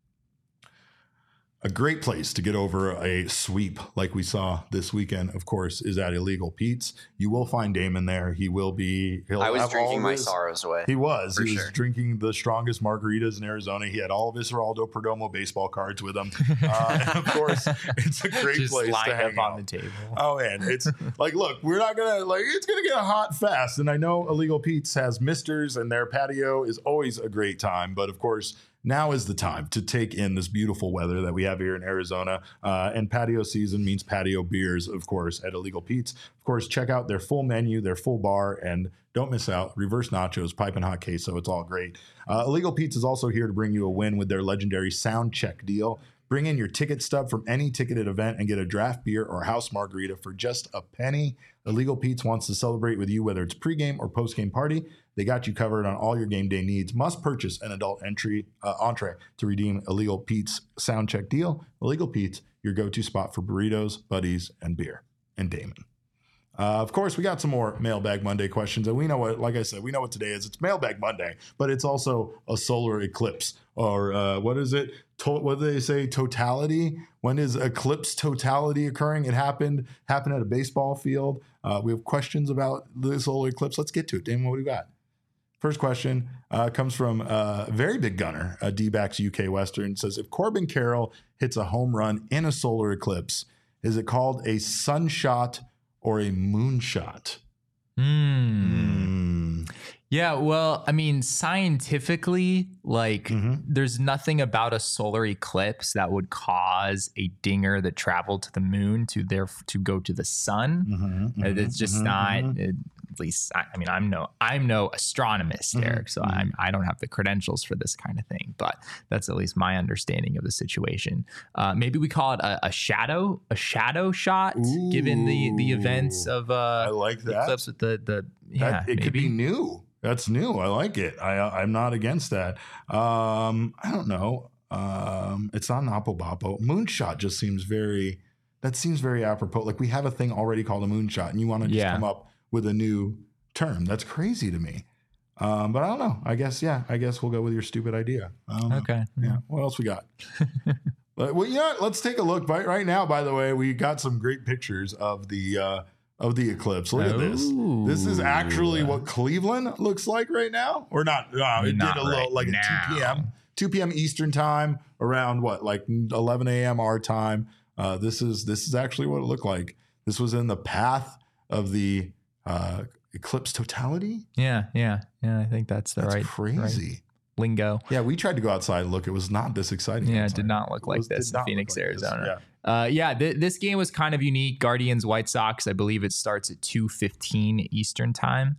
[SPEAKER 3] A great place to get over a sweep like we saw this weekend, of course, is at Illegal Pete's. You will find Damon there. He will be. He'll
[SPEAKER 5] I was
[SPEAKER 3] have
[SPEAKER 5] drinking
[SPEAKER 3] all
[SPEAKER 5] my
[SPEAKER 3] his,
[SPEAKER 5] sorrows away.
[SPEAKER 3] He was.
[SPEAKER 5] For
[SPEAKER 3] He
[SPEAKER 5] sure.
[SPEAKER 3] was drinking the strongest margaritas in Arizona. He had all of his Geraldo Perdomo baseball cards with him. Uh, and of course, it's a great
[SPEAKER 4] Just
[SPEAKER 3] place
[SPEAKER 4] lined
[SPEAKER 3] to hang
[SPEAKER 4] up on
[SPEAKER 3] out.
[SPEAKER 4] the table.
[SPEAKER 3] Oh man, it's like, look, we're not gonna like it's gonna get hot fast, and I know Illegal Pete's has misters, and their patio is always a great time. But of course, now is the time to take in this beautiful weather that we have here in Arizona, uh, and patio season means patio beers, of course, at Illegal Pete's. Of course, check out their full menu, their full bar, and don't miss out. Reverse nachos, piping hot queso, it's all great. Uh, Illegal Pete's is also here to bring you a win with their legendary sound check deal. Bring in your ticket stub from any ticketed event and get a draft beer or house margarita for just a penny. Illegal Pete's wants to celebrate with you, whether it's pregame or postgame party. They got you covered on all your game day needs. Must purchase an adult entry uh, entree to redeem Illegal Pete's sound check deal. Illegal Pete's, your go-to spot for burritos, buddies, and beer. And Damon. Uh, of course, we got some more Mailbag Monday questions, and we know what, like I said, we know what today is. It's Mailbag Monday, but it's also a solar eclipse, or uh, what is it? To- what do they say? Totality? When is eclipse totality occurring? It happened happened at a baseball field. Uh, we have questions about the solar eclipse. Let's get to it. Damon, what do you got? First question uh, comes from a very big gunner, a D-backs U K Western. It says, if Corbin Carroll hits a home run in a solar eclipse, is it called a sunshot or a moonshot?
[SPEAKER 4] Mm. Mm. Yeah, well, I mean, scientifically, like, mm-hmm. there's nothing about a solar eclipse that would cause a dinger that traveled to the moon to there to go to the sun. Mm-hmm, mm-hmm, it's just mm-hmm, not. It, at least I, I mean I'm no I'm no astronomist, Derek, so mm-hmm. I'm I don't have the credentials for this kind of thing, but that's at least my understanding of the situation. Uh, maybe we call it a, a shadow a shadow shot, Ooh, given the the events of uh,
[SPEAKER 3] I like that.
[SPEAKER 4] the eclipse with the the yeah
[SPEAKER 3] that, it
[SPEAKER 4] maybe.
[SPEAKER 3] could be new. That's new. I like it. I I'm not against that. Um, I don't know. Um, it's not Napo Bapo. Moonshot just seems very. That seems very apropos. Like we have a thing already called a moonshot, and you want to just
[SPEAKER 4] yeah.
[SPEAKER 3] come up with a new term. That's crazy to me. Um, but I don't know. I guess, yeah, I guess we'll go with your stupid idea.
[SPEAKER 4] Okay.
[SPEAKER 3] Yeah. What else we got? but, well, yeah, let's take a look. Right, right now, by the way, we got some great pictures of the uh, of the eclipse. Look oh. at this. This is actually what Cleveland looks like right now. Or not. No, it
[SPEAKER 4] not
[SPEAKER 3] did a little
[SPEAKER 4] right
[SPEAKER 3] like
[SPEAKER 4] now.
[SPEAKER 3] at two p.m. two p.m. Eastern time around what, like eleven a.m. our time. Uh, this is this is actually what it looked like. This was in the path of the uh, eclipse totality.
[SPEAKER 4] Yeah, yeah, yeah. I think that's the
[SPEAKER 3] that's
[SPEAKER 4] right
[SPEAKER 3] crazy
[SPEAKER 4] right lingo.
[SPEAKER 3] Yeah, we tried to go outside and look. It was not this exciting.
[SPEAKER 4] Yeah,
[SPEAKER 3] outside.
[SPEAKER 4] It did not look like
[SPEAKER 3] was,
[SPEAKER 4] this in Phoenix,
[SPEAKER 3] like
[SPEAKER 4] Arizona.
[SPEAKER 3] This. Yeah,
[SPEAKER 4] uh, yeah. Th- this game was kind of unique. Guardians White Sox. I believe it starts at two fifteen Eastern time.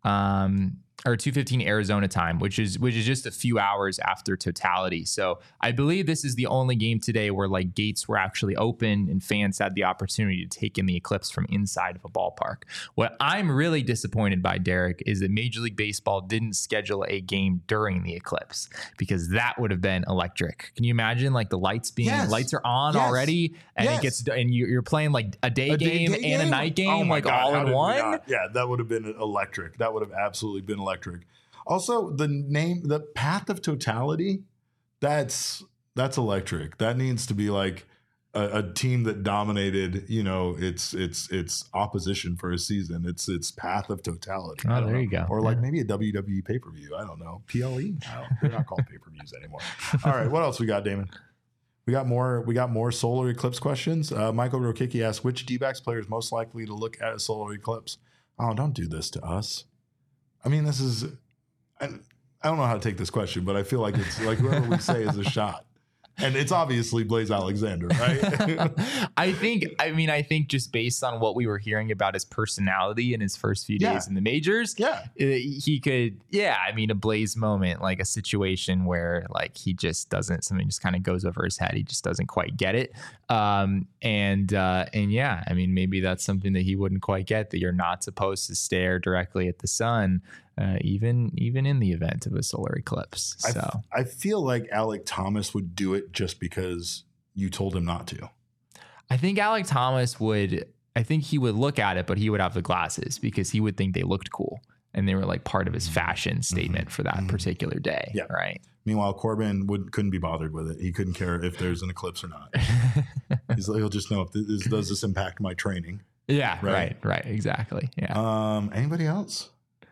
[SPEAKER 4] Um, or two fifteen Arizona time, which is which is just a few hours after totality. So I believe this is the only game today where like gates were actually open and fans had the opportunity to take in the eclipse from inside of a ballpark. What I'm really disappointed by, Derek, is that Major League Baseball didn't schedule a game during the eclipse, because that would have been electric. Can you imagine like the lights being
[SPEAKER 3] yes.
[SPEAKER 4] lights are on
[SPEAKER 3] yes.
[SPEAKER 4] already and
[SPEAKER 3] yes.
[SPEAKER 4] it gets and you're playing like a day
[SPEAKER 3] a
[SPEAKER 4] game
[SPEAKER 3] day, day
[SPEAKER 4] and
[SPEAKER 3] game?
[SPEAKER 4] a night game,
[SPEAKER 3] oh
[SPEAKER 4] like
[SPEAKER 3] God,
[SPEAKER 4] all in one?
[SPEAKER 3] Yeah, that would have been electric. That would have absolutely been electric. Also, the name, the path of totality, that's that's electric. That needs to be like a, a team that dominated, you know, its its its opposition for a season. It's its path of totality.
[SPEAKER 4] Oh, there
[SPEAKER 3] know.
[SPEAKER 4] you go.
[SPEAKER 3] Or
[SPEAKER 4] yeah.
[SPEAKER 3] like maybe a W W E pay per view. I don't know. P L E. No, they're not called pay per views anymore. All right, what else we got, Damon? We got more. We got more solar eclipse questions. Uh, Michael Rokicki asks, which D-backs player is most likely to look at a solar eclipse? Oh, don't do this to us. I mean, this is. I, I don't know how to take this question, but I feel like it's like whoever we say is a shot. And it's obviously Blaze Alexander, right?
[SPEAKER 4] I think, I mean, I think just based on what we were hearing about his personality in his first few
[SPEAKER 3] yeah.
[SPEAKER 4] days in the majors,
[SPEAKER 3] yeah,
[SPEAKER 4] he could, yeah, I mean, a Blaze moment, like a situation where like he just doesn't, something just kind of goes over his head. He just doesn't quite get it. Um, and, uh, and yeah, I mean, maybe that's something that he wouldn't quite get, that you're not supposed to stare directly at the sun. Uh, even even in the event of a solar eclipse. So
[SPEAKER 3] I, f- I feel like Alec Thomas would do it just because you told him not to.
[SPEAKER 4] I think Alec Thomas would, I think he would look at it, but he would have the glasses because he would think they looked cool. And they were like part of his fashion statement mm-hmm. for that mm-hmm. particular day. Yeah. Right.
[SPEAKER 3] Meanwhile, Corbin would couldn't be bothered with it. He couldn't care if there's an eclipse or not. He's, he'll just know if this does this impact my training.
[SPEAKER 4] Yeah. Right. Right. right exactly. Yeah.
[SPEAKER 3] Um. Anybody else?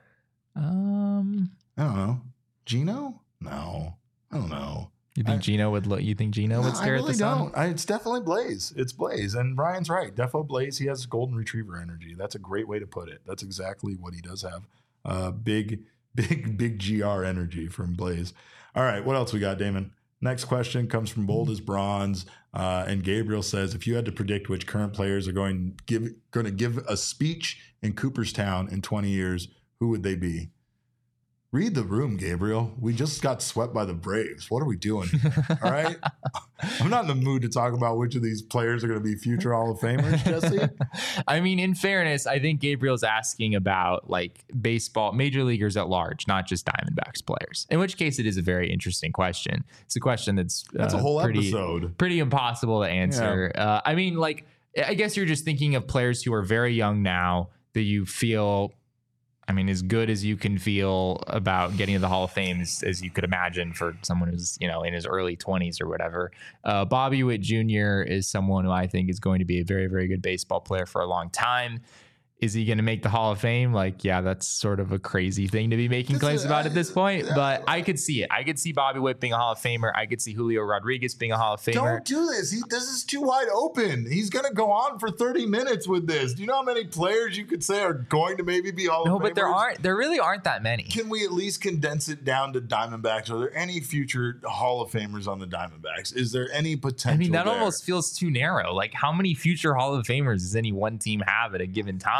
[SPEAKER 4] Um,
[SPEAKER 3] I don't know. Gino? No, I don't know.
[SPEAKER 4] You think I, Gino would look? You think Gino no, would stare
[SPEAKER 3] I really
[SPEAKER 4] at the sun?
[SPEAKER 3] Don't. I, it's definitely Blaze. It's Blaze, and Brian's right. Defo Blaze. He has golden retriever energy. That's a great way to put it. That's exactly what he does have. Uh, big, big, big G R energy from Blaze. All right, what else we got, Damon? Next question comes from Bold as Bronze, uh, and Gabriel says, if you had to predict which current players are going give going to give a speech in Cooperstown in twenty years, who would they be? Read the room, Gabriel. We just got swept by the Braves. What are we doing? All right. I'm not in the mood to talk about which of these players are going to be future Hall of Famers, Jesse.
[SPEAKER 4] I mean, in fairness, I think Gabriel's asking about like baseball, major leaguers at large, not just Diamondbacks players, in which case it is a very interesting question. It's a question that's, uh,
[SPEAKER 3] that's a whole
[SPEAKER 4] pretty,
[SPEAKER 3] episode. Pretty
[SPEAKER 4] impossible to answer. Yeah. Uh, I mean, like, I guess you're just thinking of players who are very young now that you feel, I mean, as good as you can feel about getting to the Hall of Fame as, as you could imagine for someone who's, you know, in his early twenties or whatever. Uh, Bobby Witt Junior is someone who I think is going to be a very, very good baseball player for a long time. Is he going to make the Hall of Fame? Like, yeah, that's sort of a crazy thing to be making this claims is, about I, at this point. Yeah. But I could see it. I could see Bobby Witt being a Hall of Famer. I could see Julio Rodriguez being a Hall of Famer.
[SPEAKER 3] Don't do this. He, this is too wide open. He's going to go on for thirty minutes with this. Do you know how many players you could say are going to maybe be Hall
[SPEAKER 4] no,
[SPEAKER 3] of Famers?
[SPEAKER 4] No, but there aren't. There really aren't that many.
[SPEAKER 3] Can we at least condense it down to Diamondbacks? Are there any future Hall of Famers on the Diamondbacks? Is there any potential?
[SPEAKER 4] I mean, that
[SPEAKER 3] there?
[SPEAKER 4] almost feels too narrow. Like, how many future Hall of Famers does any one team have at a given time?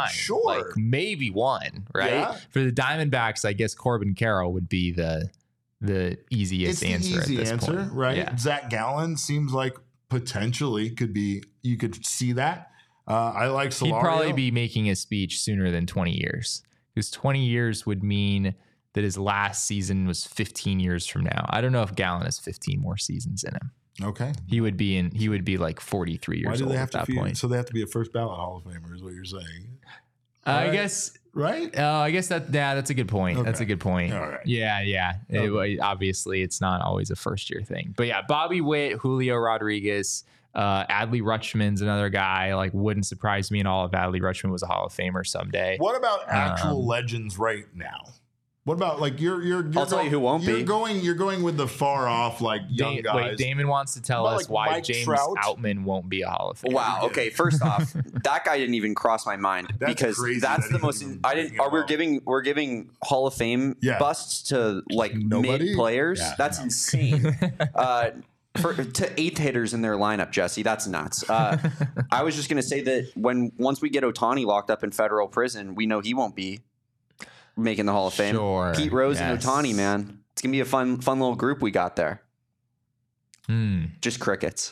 [SPEAKER 3] Sure.
[SPEAKER 4] Like maybe one, right?
[SPEAKER 3] Yeah.
[SPEAKER 4] For the Diamondbacks, I guess Corbin Carroll would be the the easiest
[SPEAKER 3] it's
[SPEAKER 4] answer
[SPEAKER 3] the easy
[SPEAKER 4] at this
[SPEAKER 3] answer,
[SPEAKER 4] point.
[SPEAKER 3] right?
[SPEAKER 4] Yeah.
[SPEAKER 3] Zach Gallen seems like potentially could be, you could see that. Uh, I like Solario.
[SPEAKER 4] He'd probably be making a speech sooner than twenty years, because twenty years would mean that his last season was fifteen years from now. I don't know if Gallen has fifteen more seasons in him.
[SPEAKER 3] Okay.
[SPEAKER 4] He would be in, he would be like forty-three years
[SPEAKER 3] Why do
[SPEAKER 4] old
[SPEAKER 3] they have
[SPEAKER 4] at
[SPEAKER 3] to
[SPEAKER 4] that
[SPEAKER 3] feed,
[SPEAKER 4] point.
[SPEAKER 3] So they have to be a first ballot Hall of Famer is what you're saying.
[SPEAKER 4] Uh,
[SPEAKER 3] Right?
[SPEAKER 4] I guess,
[SPEAKER 3] Right?
[SPEAKER 4] uh, I guess that, yeah, that's a good point. That's
[SPEAKER 3] Okay.
[SPEAKER 4] a good point.
[SPEAKER 3] All right.
[SPEAKER 4] Yeah. Yeah.
[SPEAKER 3] Okay.
[SPEAKER 4] It- obviously it's not always a first year thing, but yeah, Bobby Witt, Julio Rodriguez, uh, Adley Rutschman's another guy. Like, wouldn't surprise me at all if Adley Rutschman was a Hall of Famer someday.
[SPEAKER 3] What about actual
[SPEAKER 4] Um,
[SPEAKER 3] legends right now? What about like you're you're, you're
[SPEAKER 5] I'll tell you who won't
[SPEAKER 3] you're
[SPEAKER 5] be.
[SPEAKER 3] going you're going with the far off like young
[SPEAKER 4] Da-
[SPEAKER 3] guys.
[SPEAKER 4] Wait, Damon wants to tell
[SPEAKER 3] What about,
[SPEAKER 4] us
[SPEAKER 3] like,
[SPEAKER 4] why
[SPEAKER 3] Mike
[SPEAKER 4] James
[SPEAKER 3] Trout?
[SPEAKER 4] Outman won't be a Hall of Famer.
[SPEAKER 5] Wow. Okay. First off, that guy didn't even cross my mind
[SPEAKER 3] That's
[SPEAKER 5] because
[SPEAKER 3] crazy
[SPEAKER 5] that's
[SPEAKER 3] that
[SPEAKER 5] the
[SPEAKER 3] he
[SPEAKER 5] most.
[SPEAKER 3] didn't
[SPEAKER 5] I
[SPEAKER 3] bring
[SPEAKER 5] didn't.
[SPEAKER 3] him
[SPEAKER 5] Are we
[SPEAKER 3] up.
[SPEAKER 5] giving we're giving Hall of Fame
[SPEAKER 3] Yeah.
[SPEAKER 5] busts to like
[SPEAKER 3] Nobody?
[SPEAKER 5] mid players?
[SPEAKER 3] Yeah,
[SPEAKER 5] That's
[SPEAKER 3] no.
[SPEAKER 5] insane. uh, for to eighth hitters in their lineup, Jesse, that's nuts. Uh, I was just gonna say that when once we get Ohtani locked up in federal prison, we know he won't be making the Hall of Fame.
[SPEAKER 4] Sure,
[SPEAKER 5] Pete Rose
[SPEAKER 4] yes.
[SPEAKER 5] and Ohtani, man, it's gonna be a fun fun little group we got there.
[SPEAKER 4] Hmm.
[SPEAKER 5] Just crickets.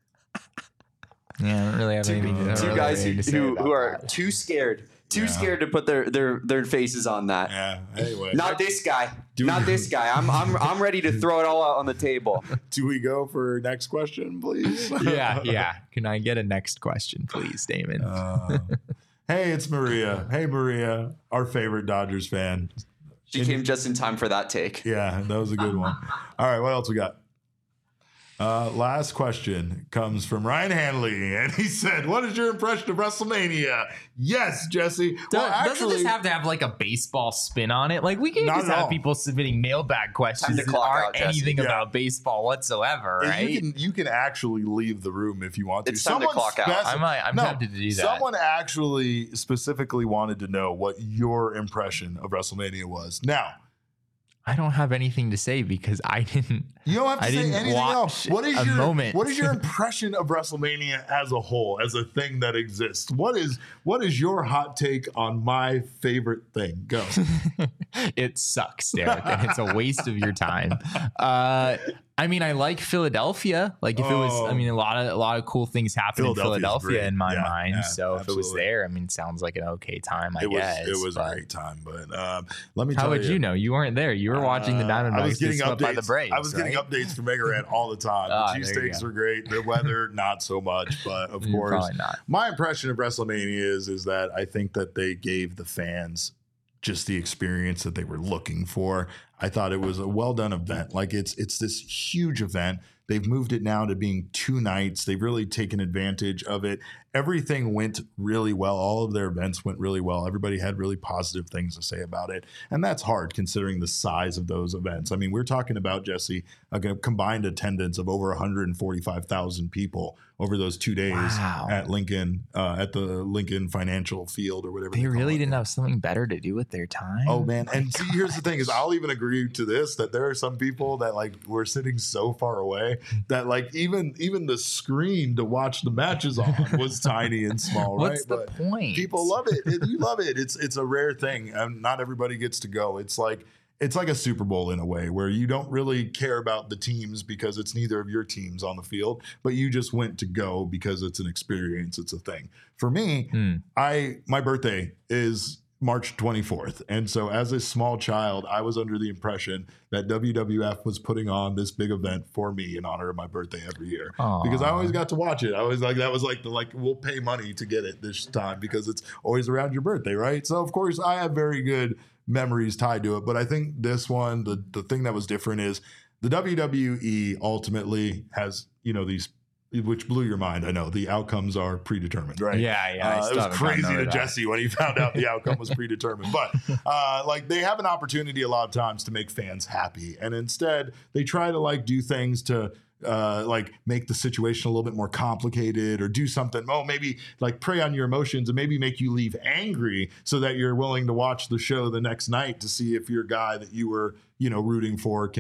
[SPEAKER 4] Yeah, I don't really have anything to, I don't
[SPEAKER 5] Two
[SPEAKER 4] really
[SPEAKER 5] guys
[SPEAKER 4] have
[SPEAKER 5] who
[SPEAKER 4] anything to say
[SPEAKER 5] who,
[SPEAKER 4] about
[SPEAKER 5] who are
[SPEAKER 4] that.
[SPEAKER 5] too scared, too
[SPEAKER 3] Yeah.
[SPEAKER 5] scared to put their their their faces on that.
[SPEAKER 3] Yeah. Anyway.
[SPEAKER 5] Not this guy.
[SPEAKER 3] Do
[SPEAKER 5] Not
[SPEAKER 3] we-
[SPEAKER 5] this guy. I'm I'm I'm ready to throw it all out on the table.
[SPEAKER 3] Do we go for next question, please?
[SPEAKER 4] Yeah, yeah. Can I get a next question, please, Damon?
[SPEAKER 3] Uh, hey, it's Maria. Hey, Maria, our favorite Dodgers fan.
[SPEAKER 5] She came just in time for that take.
[SPEAKER 3] Yeah, that was a good one. All right, what else we got? Uh, last question comes from Ryan Hanley, and he said, "What is your impression of WrestleMania?" Yes, Jesse.
[SPEAKER 4] Does,
[SPEAKER 3] Well,
[SPEAKER 4] doesn't
[SPEAKER 3] actually,
[SPEAKER 4] this have to have like a baseball spin on it? Like, we can't
[SPEAKER 3] Not
[SPEAKER 4] just
[SPEAKER 3] at
[SPEAKER 4] have
[SPEAKER 3] all.
[SPEAKER 4] people submitting mailbag questions
[SPEAKER 5] to
[SPEAKER 4] that
[SPEAKER 5] clock
[SPEAKER 4] aren't
[SPEAKER 5] out, Jesse.
[SPEAKER 4] anything
[SPEAKER 3] Yeah.
[SPEAKER 4] about baseball whatsoever, right?
[SPEAKER 3] you can you can actually leave the room if you want to.
[SPEAKER 5] It's time to clock out.
[SPEAKER 4] I might- I'm tempted to do that.
[SPEAKER 3] Someone actually specifically wanted to know what your impression of WrestleMania was. Now,
[SPEAKER 4] I don't have anything to say because I didn't.
[SPEAKER 3] you don't have to
[SPEAKER 4] I
[SPEAKER 3] say
[SPEAKER 4] didn't
[SPEAKER 3] anything
[SPEAKER 4] watch
[SPEAKER 3] else. What is
[SPEAKER 4] a
[SPEAKER 3] your
[SPEAKER 4] moment.
[SPEAKER 3] what is your impression of WrestleMania as a whole, as a thing that exists? What is what is your hot take on my favorite thing? Go.
[SPEAKER 4] It sucks, Derek, and it's a waste of your time. Uh, I mean, I like Philadelphia. Like, if it was, I
[SPEAKER 3] Oh.
[SPEAKER 4] mean, a lot of a lot of cool things happen in
[SPEAKER 3] Philadelphia's
[SPEAKER 4] Philadelphia
[SPEAKER 3] great.
[SPEAKER 4] in my
[SPEAKER 3] Yeah,
[SPEAKER 4] mind.
[SPEAKER 3] yeah,
[SPEAKER 4] so if it was
[SPEAKER 3] absolutely.
[SPEAKER 4] there, I mean, it sounds like an okay time. I
[SPEAKER 3] it was
[SPEAKER 4] guess
[SPEAKER 3] it was a
[SPEAKER 4] but
[SPEAKER 3] great time, but um, let me
[SPEAKER 4] How
[SPEAKER 3] tell
[SPEAKER 4] would you know? You weren't there. You were watching the
[SPEAKER 3] Uh,
[SPEAKER 4] Diamondbacks
[SPEAKER 3] I was getting
[SPEAKER 4] get swept
[SPEAKER 3] updates
[SPEAKER 4] by the Braves.
[SPEAKER 3] I was getting
[SPEAKER 4] right?
[SPEAKER 3] updates from Megarant all the time.
[SPEAKER 4] Ah,
[SPEAKER 3] The
[SPEAKER 4] there you
[SPEAKER 3] cheesesteaks
[SPEAKER 4] go.
[SPEAKER 3] were great. The weather, not so much, but of
[SPEAKER 4] You're
[SPEAKER 3] course.
[SPEAKER 4] probably not.
[SPEAKER 3] My impression of WrestleMania is is that I think that they gave the fans just the experience that they were looking for. I thought it was a well done event. Like it's it's this huge event. They've moved it now to being two nights. They've really taken advantage of it. Everything went really well. All of their events went really well. Everybody had really positive things to say about it. And that's hard considering the size of those events. I mean, we're talking about, Jesse, a combined attendance of over one hundred forty-five thousand people over those two days
[SPEAKER 4] Wow.
[SPEAKER 3] at Lincoln, uh, at the Lincoln Financial Field or whatever.
[SPEAKER 4] They
[SPEAKER 3] call
[SPEAKER 4] really
[SPEAKER 3] it.
[SPEAKER 4] didn't have something better to do with their time.
[SPEAKER 3] Oh man, and see, here's the thing: is I'll even agree to this that there are some people that like were sitting so far away that like even even the screen to watch the matches on was tiny and small.
[SPEAKER 4] What's
[SPEAKER 3] right?
[SPEAKER 4] the point?
[SPEAKER 3] People love it. It- You love it. It's it's a rare thing, and not everybody gets to go. It's like it's like a Super Bowl in a way where you don't really care about the teams because it's neither of your teams on the field, but you just went to go because it's an experience. It's a thing. For me,
[SPEAKER 4] Hmm.
[SPEAKER 3] I my birthday is March twenty-fourth. And so as a small child, I was under the impression that W W F was putting on this big event for me in honor of my birthday every year.
[SPEAKER 4] Aw.
[SPEAKER 3] Because I always got to watch it. I was like, that was like the, like, we'll pay money to get it this time because it's always around your birthday, right? So of course I have very good memories tied to it. But I think this one, the, the thing that was different is the W W E ultimately has, you know, these, which blew your mind. I know the outcomes are predetermined, right?
[SPEAKER 4] Yeah, yeah. I
[SPEAKER 3] Uh,
[SPEAKER 4] still
[SPEAKER 3] it was
[SPEAKER 4] haven't gotten
[SPEAKER 3] crazy
[SPEAKER 4] over
[SPEAKER 3] to
[SPEAKER 4] that.
[SPEAKER 3] Jesse when he found out the outcome was predetermined. But uh, like they have an opportunity a lot of times to make fans happy, and instead they try to like do things to uh, like make the situation a little bit more complicated or do something. Oh, maybe like prey on your emotions and maybe make you leave angry so that you're willing to watch the show the next night to see if your guy that you were, you know, rooting for can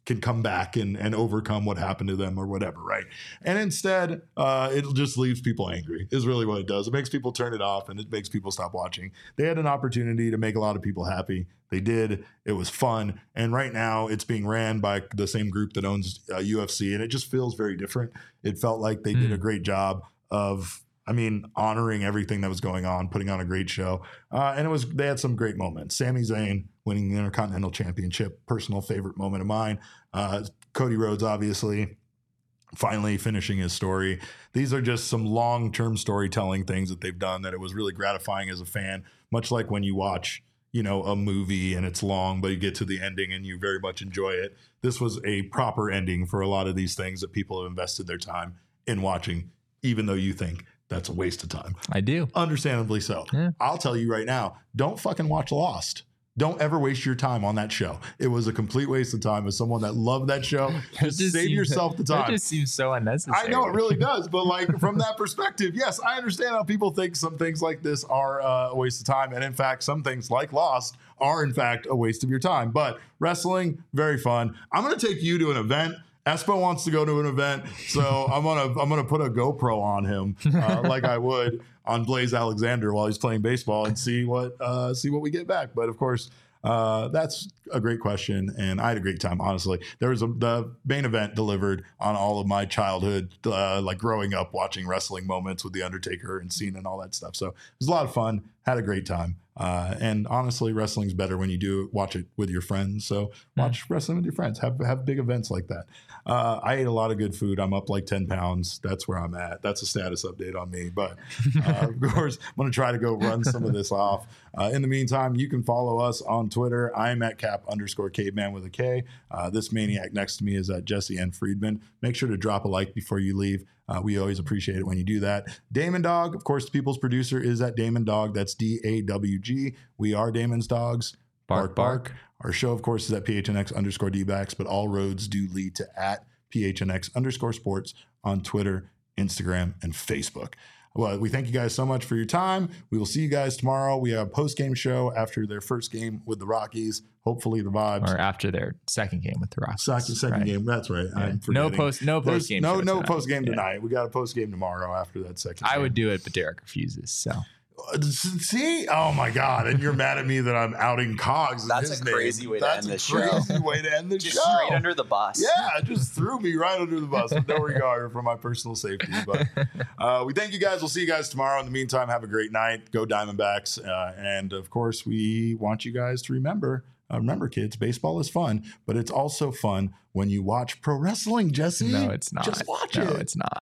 [SPEAKER 3] can come back and, and overcome what happened to them or whatever, right? And instead, uh, it just leaves people angry is really what it does. It makes people turn it off and it makes people stop watching. They had an opportunity to make a lot of people happy. They did. It was fun. And right now it's being ran by the same group that owns uh, U F C. And it just feels very different. It felt like they mm. did a great job of, I mean, honoring everything that was going on, putting on a great show. Uh, and it was, they had some great moments. Sami Zayn winning the Intercontinental Championship, personal favorite moment of mine. Uh, Cody Rhodes, obviously, finally finishing his story. These are just some long-term storytelling things that they've done that it was really gratifying as a fan, much like when you watch, you know, a movie and it's long, but you get to the ending and you very much enjoy it. This was a proper ending for a lot of these things that people have invested their time in watching, even though you think that's a waste of time.
[SPEAKER 4] I do.
[SPEAKER 3] Understandably so. Yeah. I'll tell you right now, don't fucking watch Lost. Don't ever waste your time on that show. It was a complete waste of time. As someone that loved that show, just, just save seems, yourself the time.
[SPEAKER 4] It just seems so unnecessary.
[SPEAKER 3] I know it really does, but like from that perspective, yes, I understand how people think some things like this are uh, a waste of time, and in fact, some things like Lost are in fact a waste of your time. But wrestling, very fun. I'm going to take you to an event. Espo wants to go to an event, so I'm gonna I'm gonna put a GoPro on him, uh, like I would on Blaze Alexander while he's playing baseball, and see what uh, see what we get back. But of course, uh, that's a great question, and I had a great time. Honestly, there was a, the main event delivered on all of my childhood, uh, like growing up watching wrestling moments with the Undertaker and Cena and all that stuff. So it was a lot of fun. Had a great time. Uh, and honestly, wrestling's better when you do watch it with your friends. So watch mm. wrestling with your friends. Have have big events like that. Uh, I ate a lot of good food. I'm up like ten pounds. That's where I'm at. That's a status update on me. But uh, of course, I'm going to try to go run some of this off. Uh, in the meantime, you can follow us on Twitter. I'm at cap underscore caveman with a K. Uh, this maniac next to me is at Jesse N. Friedman. Make sure to drop a like before you leave. Uh, we always appreciate it when you do that. Damon Dog, of course, the People's Producer is at Damon Dog. That's D A W G. We are Damon's Dogs.
[SPEAKER 4] Bark, bark. bark.
[SPEAKER 3] Our show, of course, is at P H N X underscore D-backs, but all roads do lead to at P H N X underscore sports on Twitter, Instagram, and Facebook. Well, we thank you guys so much for your time. We will see you guys tomorrow. We have a post-game show after their first game with the Rockies. Hopefully the vibes.
[SPEAKER 4] Or after their second game with the Rockies.
[SPEAKER 3] Second, second right. game. That's right.
[SPEAKER 4] Yeah. I'm no post, no post game.
[SPEAKER 3] No, no post game tonight. Yeah. We got a post game tomorrow after that second.
[SPEAKER 4] I
[SPEAKER 3] game.
[SPEAKER 4] would do it, but Derek refuses. So.
[SPEAKER 3] See? Oh my God. And you're mad at me that I'm outing Cogs.
[SPEAKER 5] That's
[SPEAKER 3] his
[SPEAKER 5] a crazy
[SPEAKER 3] name.
[SPEAKER 5] way to
[SPEAKER 3] That's
[SPEAKER 5] end this
[SPEAKER 3] show. That's a crazy way to end the
[SPEAKER 5] just
[SPEAKER 3] show.
[SPEAKER 5] Just straight under the bus.
[SPEAKER 3] Yeah, just threw me right under the bus with no regard for my personal safety. But uh, we thank you guys. We'll see you guys tomorrow. In the meantime, have a great night. Go Diamondbacks. Uh, and of course, we want you guys to remember, uh, remember kids, baseball is fun, but it's also fun when you watch pro wrestling, Jesse.
[SPEAKER 4] No, it's not.
[SPEAKER 3] Just watch
[SPEAKER 4] no,
[SPEAKER 3] it.
[SPEAKER 4] No, it's not.